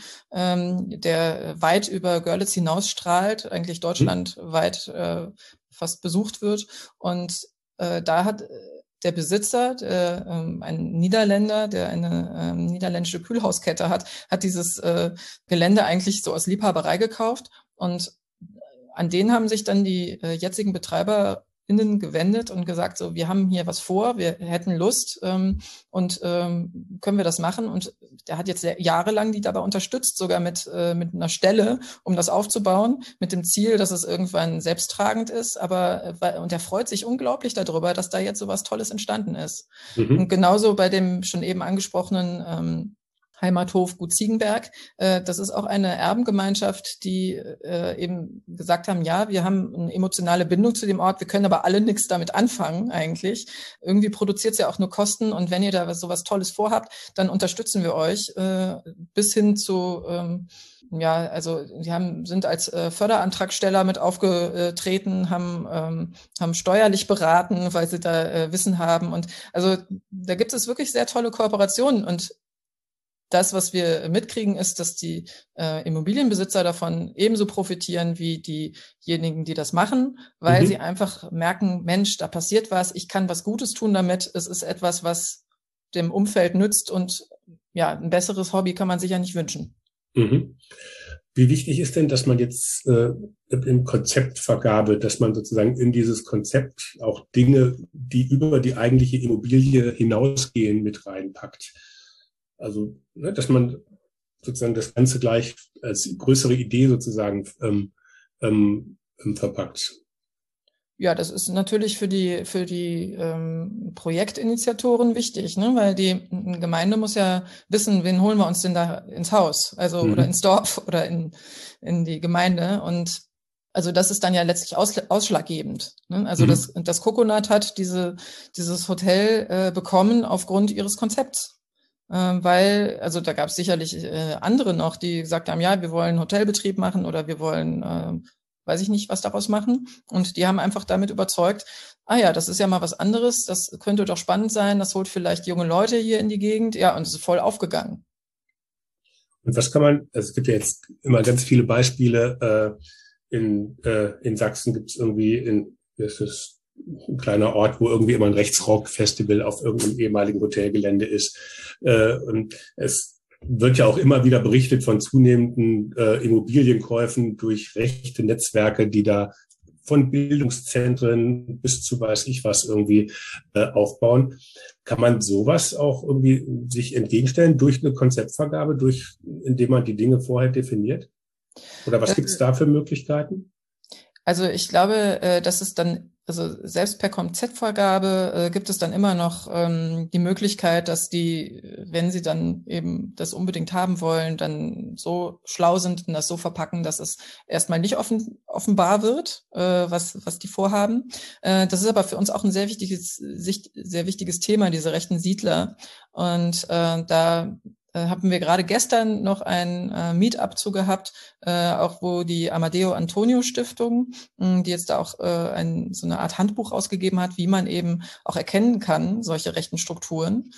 Speaker 2: der weit über Görlitz hinausstrahlt, eigentlich deutschlandweit fast besucht wird. Und da hat der Besitzer, ein Niederländer, der eine niederländische Kühlhauskette hat dieses Gelände eigentlich so aus Liebhaberei gekauft. Und an den haben sich dann die jetzigen BetreiberInnen gewendet und gesagt, so, wir haben hier was vor, wir hätten Lust und können wir das machen? Und der hat jetzt jahrelang die dabei unterstützt, sogar mit einer Stelle, um das aufzubauen, mit dem Ziel, dass es irgendwann selbsttragend ist. Und er freut sich unglaublich darüber, dass da jetzt so was Tolles entstanden ist. Und genauso bei dem schon eben angesprochenen Heimathof Gut Ziegenberg. Das ist auch eine Erbengemeinschaft, die eben gesagt haben, ja, wir haben eine emotionale Bindung zu dem Ort, wir können aber alle nichts damit anfangen eigentlich. Irgendwie produziert es ja auch nur Kosten und wenn ihr da sowas Tolles vorhabt, dann unterstützen wir euch bis hin zu also die sind als Förderantragsteller mit aufgetreten, haben steuerlich beraten, weil sie da Wissen haben. Und also da gibt es wirklich sehr tolle Kooperationen. Und das, was wir mitkriegen, ist, dass die Immobilienbesitzer davon ebenso profitieren wie diejenigen, die das machen, weil sie einfach merken, Mensch, da passiert was, ich kann was Gutes tun damit. Es ist etwas, was dem Umfeld nützt und ein besseres Hobby kann man sich ja nicht wünschen.
Speaker 1: Wie wichtig ist denn, dass man jetzt im Konzeptvergabe, dass man sozusagen in dieses Konzept auch Dinge, die über die eigentliche Immobilie hinausgehen, mit reinpackt? Also, dass man sozusagen das Ganze gleich als größere Idee sozusagen verpackt.
Speaker 2: Ja, das ist natürlich für die Projektinitiatoren wichtig, ne? Weil die Gemeinde muss ja wissen, wen holen wir uns denn da ins Haus, also oder ins Dorf oder in die Gemeinde. Und also das ist dann ja letztlich ausschlaggebend. Ne? Also das Coconut hat dieses Hotel bekommen aufgrund ihres Konzepts. Weil, also da gab es sicherlich andere noch, die gesagt haben, ja, wir wollen Hotelbetrieb machen oder wir wollen, weiß ich nicht, was daraus machen. Und die haben einfach damit überzeugt, das ist ja mal was anderes, das könnte doch spannend sein, das holt vielleicht junge Leute hier in die Gegend. Ja, und es ist voll aufgegangen.
Speaker 1: Und was kann man, also es gibt ja jetzt immer ganz viele Beispiele, in Sachsen gibt es irgendwie, das ist ein kleiner Ort, wo irgendwie immer ein Rechtsrock-Festival auf irgendeinem ehemaligen Hotelgelände ist. Und es wird ja auch immer wieder berichtet von zunehmenden Immobilienkäufen durch rechte Netzwerke, die da von Bildungszentren bis zu weiß ich was irgendwie aufbauen. Kann man sowas auch irgendwie sich entgegenstellen durch eine Konzeptvergabe, indem man die Dinge vorher definiert? Oder was gibt es da für Möglichkeiten?
Speaker 2: Also ich glaube, dass es dann, also selbst per Konzeptvorgabe gibt es dann immer noch die Möglichkeit, dass die, wenn sie dann eben das unbedingt haben wollen, dann so schlau sind und das so verpacken, dass es erstmal nicht offenbar wird, was die vorhaben. Das ist aber für uns auch ein sehr wichtiges Thema, diese rechten Siedler. Und da haben wir gerade gestern noch ein Meetup zu gehabt, auch wo die Amadeo Antonio Stiftung, die jetzt da auch so eine Art Handbuch ausgegeben hat, wie man eben auch erkennen kann, solche rechten Strukturen.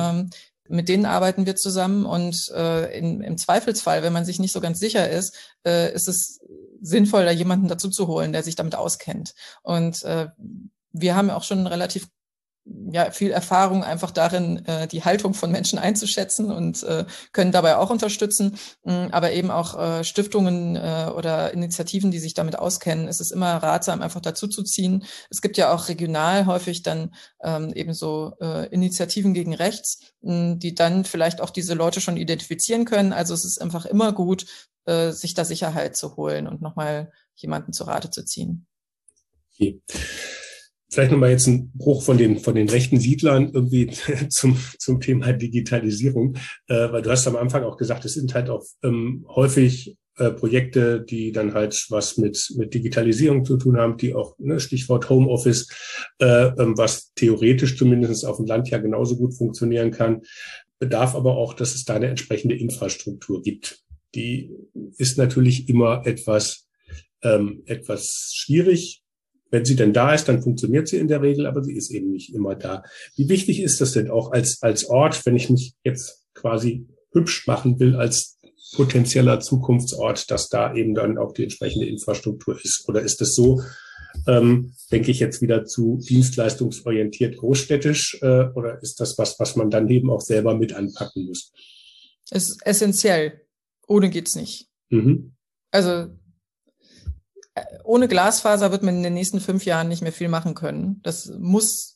Speaker 2: Mit denen arbeiten wir zusammen und im Zweifelsfall, wenn man sich nicht so ganz sicher ist, ist es sinnvoll, da jemanden dazu zu holen, der sich damit auskennt. Und wir haben auch schon relativ viel Erfahrung einfach darin, die Haltung von Menschen einzuschätzen und können dabei auch unterstützen. Aber eben auch Stiftungen oder Initiativen, die sich damit auskennen, ist es immer ratsam, einfach dazu zu ziehen. Es gibt ja auch regional häufig dann eben so Initiativen gegen rechts, die dann vielleicht auch diese Leute schon identifizieren können. Also es ist einfach immer gut, sich da Sicherheit zu holen und nochmal jemanden zu Rate zu ziehen.
Speaker 1: Okay. Vielleicht nochmal jetzt ein Bruch von den rechten Siedlern irgendwie zum Thema Digitalisierung, weil du hast am Anfang auch gesagt, es sind halt auch häufig Projekte, die dann halt was mit Digitalisierung zu tun haben, die auch, ne, Stichwort Homeoffice, was theoretisch zumindest auf dem Land ja genauso gut funktionieren kann, bedarf aber auch, dass es da eine entsprechende Infrastruktur gibt. Die ist natürlich immer etwas schwierig. Wenn sie denn da ist, dann funktioniert sie in der Regel, aber sie ist eben nicht immer da. Wie wichtig ist das denn auch als Ort, wenn ich mich jetzt quasi hübsch machen will als potenzieller Zukunftsort, dass da eben dann auch die entsprechende Infrastruktur ist? Oder ist es so, denke ich jetzt wieder zu dienstleistungsorientiert großstädtisch, oder ist das was man dann eben auch selber mit anpacken muss?
Speaker 2: Es ist essentiell. Ohne geht's nicht.
Speaker 1: Mhm.
Speaker 2: Also ohne Glasfaser wird man in den nächsten 5 Jahren nicht mehr viel machen können. Das muss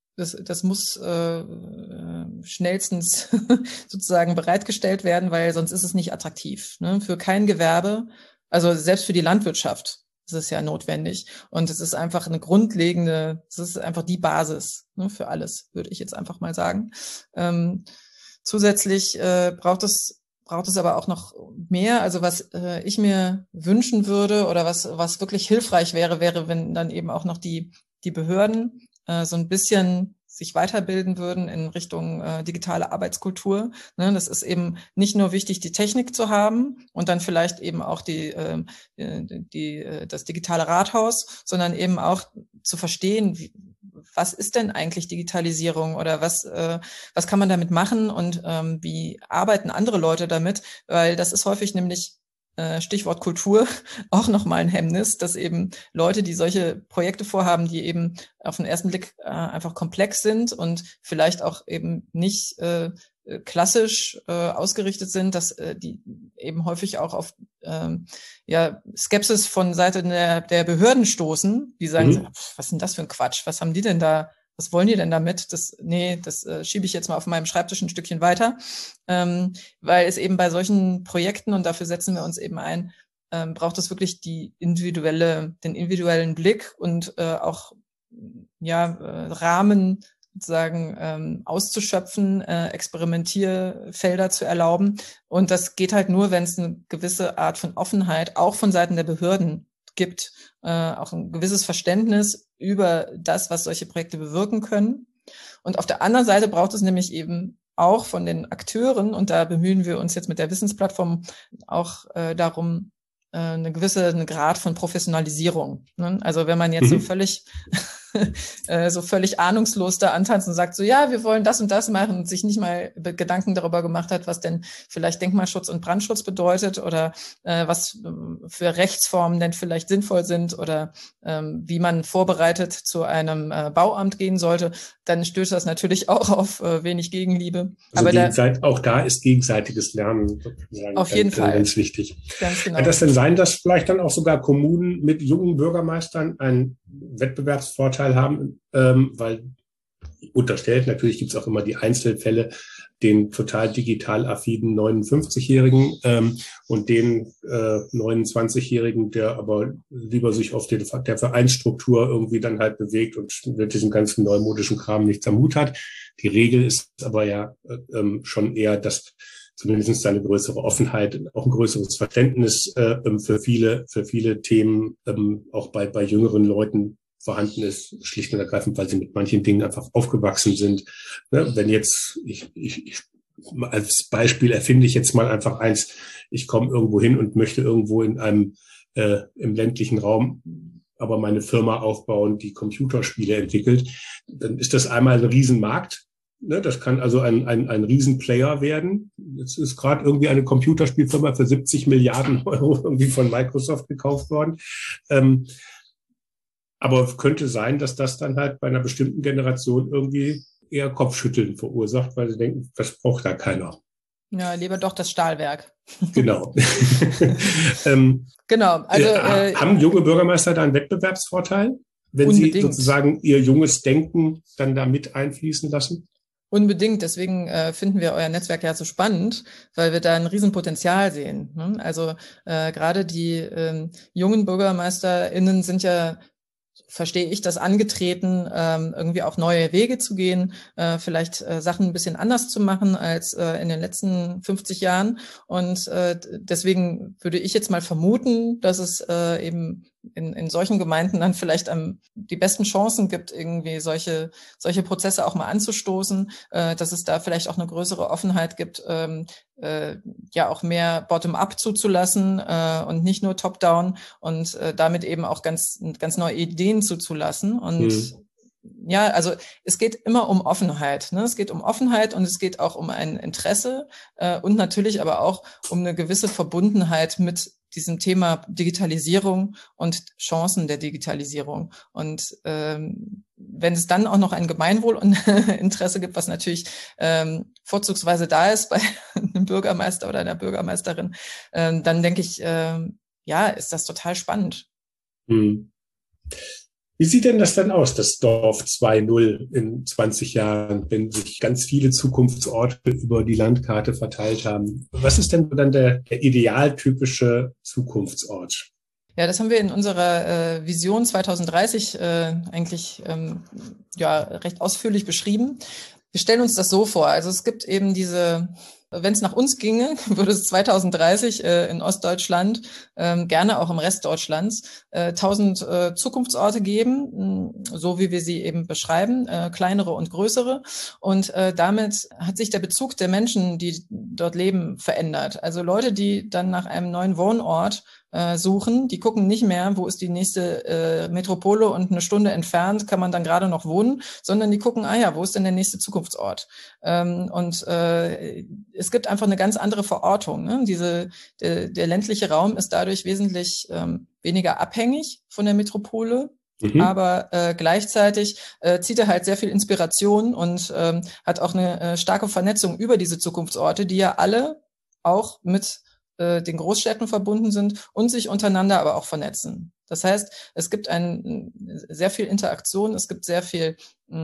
Speaker 2: schnellstens sozusagen bereitgestellt werden, weil sonst ist es nicht attraktiv. Ne? Für kein Gewerbe, also selbst für die Landwirtschaft ist es ja notwendig. Und es ist einfach es ist einfach die Basis, ne, für alles, würde ich jetzt einfach mal sagen. Zusätzlich braucht es aber auch noch mehr. Also was ich mir wünschen würde oder was wirklich hilfreich wäre, wenn dann eben auch noch die Behörden so ein bisschen sich weiterbilden würden in Richtung digitale Arbeitskultur. Ne, das ist eben nicht nur wichtig, die Technik zu haben und dann vielleicht eben auch das digitale Rathaus, sondern eben auch zu verstehen, was ist denn eigentlich Digitalisierung oder was kann man damit machen und wie arbeiten andere Leute damit? Weil das ist häufig nämlich Stichwort Kultur auch nochmal ein Hemmnis, dass eben Leute, die solche Projekte vorhaben, die eben auf den ersten Blick einfach komplex sind und vielleicht auch eben nicht klassisch ausgerichtet sind, dass die eben häufig auch auf Skepsis von Seite der Behörden stoßen, die sagen, was ist denn das für ein Quatsch? Was haben die denn da? Was wollen die denn damit? Das schiebe ich jetzt mal auf meinem Schreibtisch ein Stückchen weiter, weil es eben bei solchen Projekten, und dafür setzen wir uns eben ein, braucht es wirklich den individuellen Blick und auch Rahmen sozusagen auszuschöpfen, Experimentierfelder zu erlauben. Und das geht halt nur, wenn es eine gewisse Art von Offenheit auch von Seiten der Behörden gibt, auch ein gewisses Verständnis über das, was solche Projekte bewirken können. Und auf der anderen Seite braucht es nämlich eben auch von den Akteuren, und da bemühen wir uns jetzt mit der Wissensplattform auch darum, einen Grad von Professionalisierung. Ne? Also wenn man jetzt so völlig ahnungslos da antanzt und sagt so, ja, wir wollen das und das machen und sich nicht mal Gedanken darüber gemacht hat, was denn vielleicht Denkmalschutz und Brandschutz bedeutet oder was für Rechtsformen denn vielleicht sinnvoll sind oder wie man vorbereitet zu einem Bauamt gehen sollte, dann stößt das natürlich auch auf wenig Gegenliebe.
Speaker 1: Also aber auch da ist gegenseitiges Lernen sozusagen
Speaker 2: auf jeden Fall
Speaker 1: ganz wichtig.
Speaker 2: Ganz genau.
Speaker 1: Kann das denn sein, dass vielleicht dann auch sogar Kommunen mit jungen Bürgermeistern einen Wettbewerbsvorteil haben, weil unterstellt, natürlich gibt es auch immer die Einzelfälle, den total digital affinen 59-Jährigen und den 29-Jährigen, der aber lieber sich auf der Vereinsstruktur irgendwie dann halt bewegt und mit diesem ganzen neumodischen Kram nichts am Hut hat. Die Regel ist aber ja schon eher, dass zumindest eine größere Offenheit, auch ein größeres Verständnis für viele Themen auch bei jüngeren Leuten vorhanden ist, schlicht und ergreifend, weil sie mit manchen Dingen einfach aufgewachsen sind. Ne? Wenn jetzt, ich als Beispiel erfinde ich jetzt mal einfach eins, ich komme irgendwo hin und möchte irgendwo in einem im ländlichen Raum aber meine Firma aufbauen, die Computerspiele entwickelt, dann ist das einmal ein Riesenmarkt. Ne? Das kann also ein Riesenplayer werden. Jetzt ist gerade irgendwie eine Computerspielfirma für 70 Milliarden Euro irgendwie von Microsoft gekauft worden. Aber könnte sein, dass das dann halt bei einer bestimmten Generation irgendwie eher Kopfschütteln verursacht, weil sie denken, das braucht da keiner.
Speaker 2: Ja, lieber doch das Stahlwerk.
Speaker 1: Genau.
Speaker 2: Genau. Also
Speaker 1: haben junge Bürgermeister da einen Wettbewerbsvorteil, wenn unbedingt. Sie sozusagen ihr junges Denken dann da mit einfließen lassen?
Speaker 2: Unbedingt. Deswegen finden wir euer Netzwerk ja so spannend, weil wir da ein Riesenpotenzial sehen. Ne? Also gerade die jungen BürgermeisterInnen sind ja verstehe ich das, angetreten, irgendwie auch neue Wege zu gehen, vielleicht Sachen ein bisschen anders zu machen als in den letzten 50 Jahren. Und deswegen würde ich jetzt mal vermuten, dass es eben in solchen Gemeinden dann vielleicht die besten Chancen gibt, irgendwie solche Prozesse auch mal anzustoßen, dass es da vielleicht auch eine größere Offenheit gibt, ja auch mehr Bottom-up zuzulassen und nicht nur Top-down und damit eben auch ganz neue Ideen zuzulassen. Und ja, also es geht immer um Offenheit. Ne? Es geht um Offenheit und es geht auch um ein Interesse und natürlich aber auch um eine gewisse Verbundenheit mit diesem Thema Digitalisierung und Chancen der Digitalisierung. Und wenn es dann auch noch ein Gemeinwohlinteresse gibt, was natürlich vorzugsweise da ist bei einem Bürgermeister oder einer Bürgermeisterin, dann denke ich, ja, ist das total spannend.
Speaker 1: Wie sieht denn das dann aus, das Dorf 2.0 in 20 Jahren, wenn sich ganz viele Zukunftsorte über die Landkarte verteilt haben? Was ist denn dann der idealtypische Zukunftsort?
Speaker 2: Ja, das haben wir in unserer Vision 2030 eigentlich ja recht ausführlich beschrieben. Wir stellen uns das so vor. Also es gibt eben wenn es nach uns ginge, würde es 2030 in Ostdeutschland, gerne auch im Rest Deutschlands, 1000 Zukunftsorte geben, so wie wir sie eben beschreiben, kleinere und größere. Und damit hat sich der Bezug der Menschen, die dort leben, verändert. Also Leute, die dann nach einem neuen Wohnort suchen, die gucken nicht mehr, wo ist die nächste Metropole und eine Stunde entfernt kann man dann gerade noch wohnen, sondern die gucken, wo ist denn der nächste Zukunftsort? Und es gibt einfach eine ganz andere Verortung. Ne? Der ländliche Raum ist dadurch wesentlich weniger abhängig von der Metropole, aber gleichzeitig zieht er halt sehr viel Inspiration und hat auch eine starke Vernetzung über diese Zukunftsorte, die ja alle auch mit den Großstädten verbunden sind und sich untereinander aber auch vernetzen. Das heißt, es gibt sehr viel Interaktion, es gibt sehr viel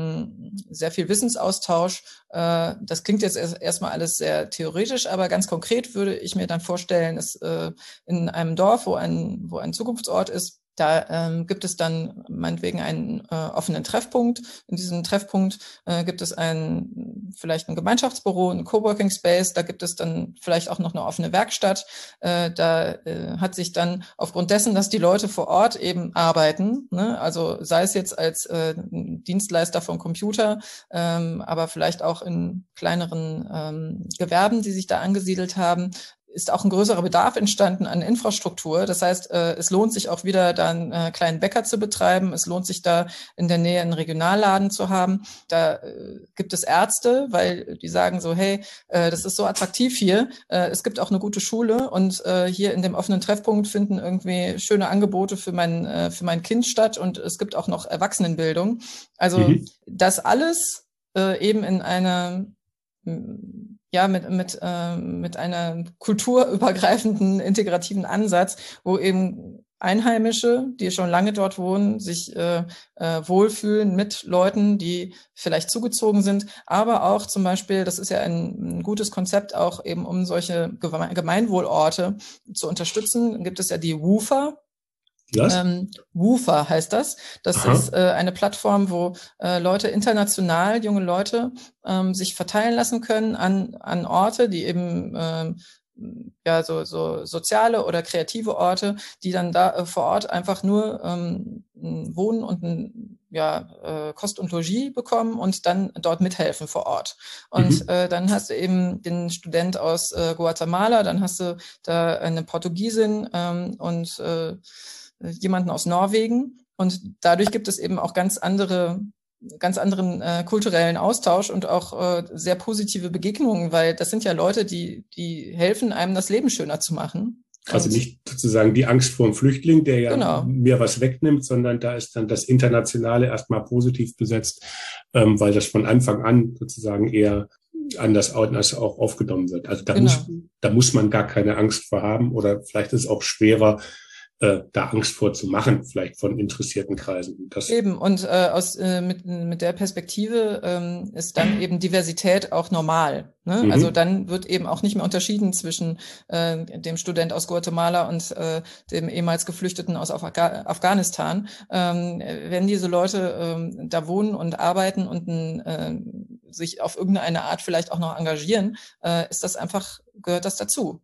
Speaker 2: Wissensaustausch. Das klingt jetzt erstmal alles sehr theoretisch, aber ganz konkret würde ich mir dann vorstellen, dass in einem Dorf, wo ein Zukunftsort ist, da gibt es dann meinetwegen einen offenen Treffpunkt. In diesem Treffpunkt gibt es vielleicht ein Gemeinschaftsbüro, ein Coworking Space. Da gibt es dann vielleicht auch noch eine offene Werkstatt. Da hat sich dann aufgrund dessen, dass die Leute vor Ort eben arbeiten, ne, also sei es jetzt als Dienstleister vom Computer, aber vielleicht auch in kleineren Gewerben, die sich da angesiedelt haben, ist auch ein größerer Bedarf entstanden an Infrastruktur. Das heißt, es lohnt sich auch wieder, da einen kleinen Bäcker zu betreiben. Es lohnt sich da in der Nähe einen Regionalladen zu haben. Da gibt es Ärzte, weil die sagen so, hey, das ist so attraktiv hier. Es gibt auch eine gute Schule und hier in dem offenen Treffpunkt finden irgendwie schöne Angebote für mein Kind statt und es gibt auch noch Erwachsenenbildung. Also das alles eben in einer mit einer kulturübergreifenden, integrativen Ansatz, wo eben Einheimische, die schon lange dort wohnen, sich wohlfühlen mit Leuten, die vielleicht zugezogen sind, aber auch zum Beispiel, das ist ja ein gutes Konzept, auch eben um solche Gemeinwohlorte zu unterstützen, gibt es ja die WUFA. WUFA heißt das. Das ist eine Plattform, wo Leute international, junge Leute, sich verteilen lassen können an Orte, die eben so soziale oder kreative Orte, die dann da vor Ort einfach nur wohnen und Kost und Logis bekommen und dann dort mithelfen vor Ort. Und dann hast du eben den Student aus Guatemala, dann hast du da eine Portugiesin und jemanden aus Norwegen. Und dadurch gibt es eben auch ganz anderen kulturellen Austausch und auch sehr positive Begegnungen, weil das sind ja Leute, die helfen einem, das Leben schöner zu machen.
Speaker 1: Also nicht sozusagen die Angst vor dem Flüchtling, der mir was wegnimmt, sondern da ist dann das Internationale erstmal positiv besetzt, weil das von Anfang an sozusagen eher anders auch aufgenommen wird. Also da muss man gar keine Angst vor haben oder vielleicht ist es auch schwerer, da Angst vorzumachen, vielleicht von interessierten Kreisen. Das
Speaker 2: eben, und mit der Perspektive ist dann eben Diversität auch normal. Ne? Also dann wird eben auch nicht mehr unterschieden zwischen dem Student aus Guatemala und dem ehemals Geflüchteten aus Afghanistan. Wenn diese Leute da wohnen und arbeiten und sich auf irgendeine Art vielleicht auch noch engagieren, gehört das dazu.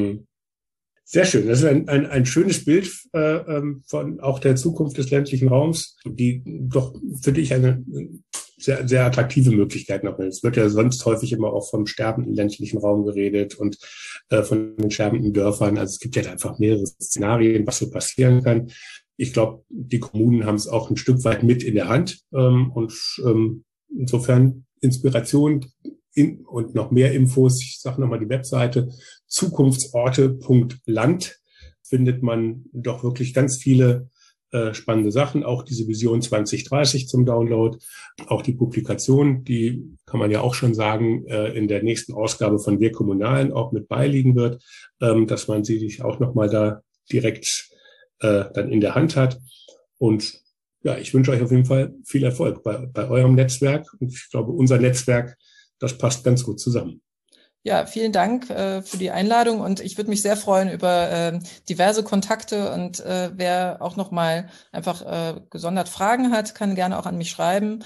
Speaker 1: Sehr schön. Das ist ein schönes Bild von auch der Zukunft des ländlichen Raums, die doch, finde ich, eine sehr, sehr attraktive Möglichkeit noch ist. Es wird ja sonst häufig immer auch vom sterbenden ländlichen Raum geredet und von den sterbenden Dörfern. Also es gibt ja einfach mehrere Szenarien, was so passieren kann. Ich glaube, die Kommunen haben es auch ein Stück weit mit in der Hand und insofern Inspiration und noch mehr Infos. Ich sage nochmal die Webseite zukunftsorte.land findet man doch wirklich ganz viele spannende Sachen. Auch diese Vision 2030 zum Download, auch die Publikation, die kann man ja auch schon sagen, in der nächsten Ausgabe von Wir Kommunalen auch mit beiliegen wird, dass man sie sich auch nochmal da direkt dann in der Hand hat. Und ja, ich wünsche euch auf jeden Fall viel Erfolg bei eurem Netzwerk. Und ich glaube, unser Netzwerk, das passt ganz gut zusammen.
Speaker 2: Ja, vielen Dank für die Einladung und ich würde mich sehr freuen über diverse Kontakte und wer auch noch mal einfach gesondert Fragen hat, kann gerne auch an mich schreiben.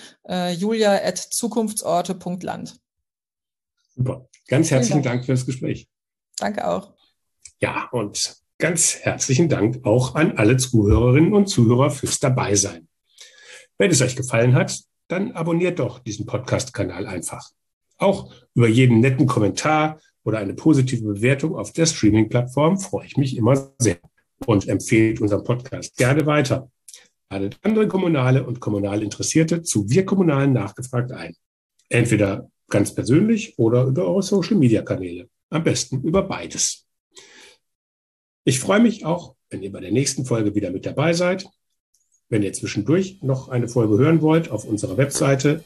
Speaker 2: julia@zukunftsorte.land.
Speaker 1: Super. Ganz herzlichen Dank für das Gespräch.
Speaker 2: Danke auch.
Speaker 1: Ja, und ganz herzlichen Dank auch an alle Zuhörerinnen und Zuhörer fürs Dabeisein. Wenn es euch gefallen hat, dann abonniert doch diesen Podcast-Kanal einfach. Auch über jeden netten Kommentar oder eine positive Bewertung auf der Streaming-Plattform freue ich mich immer sehr und empfehlt unseren Podcast gerne weiter. Ladet andere Kommunale und kommunal Interessierte zu Wir Kommunalen nachgefragt ein. Entweder ganz persönlich oder über eure Social-Media-Kanäle. Am besten über beides. Ich freue mich auch, wenn ihr bei der nächsten Folge wieder mit dabei seid. Wenn ihr zwischendurch noch eine Folge hören wollt, auf unserer Webseite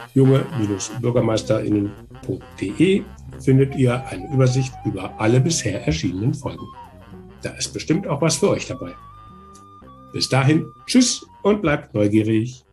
Speaker 1: junge-bürgermeisterinnen.de findet ihr eine Übersicht über alle bisher erschienenen Folgen. Da ist bestimmt auch was für euch dabei. Bis dahin, tschüss und bleibt neugierig.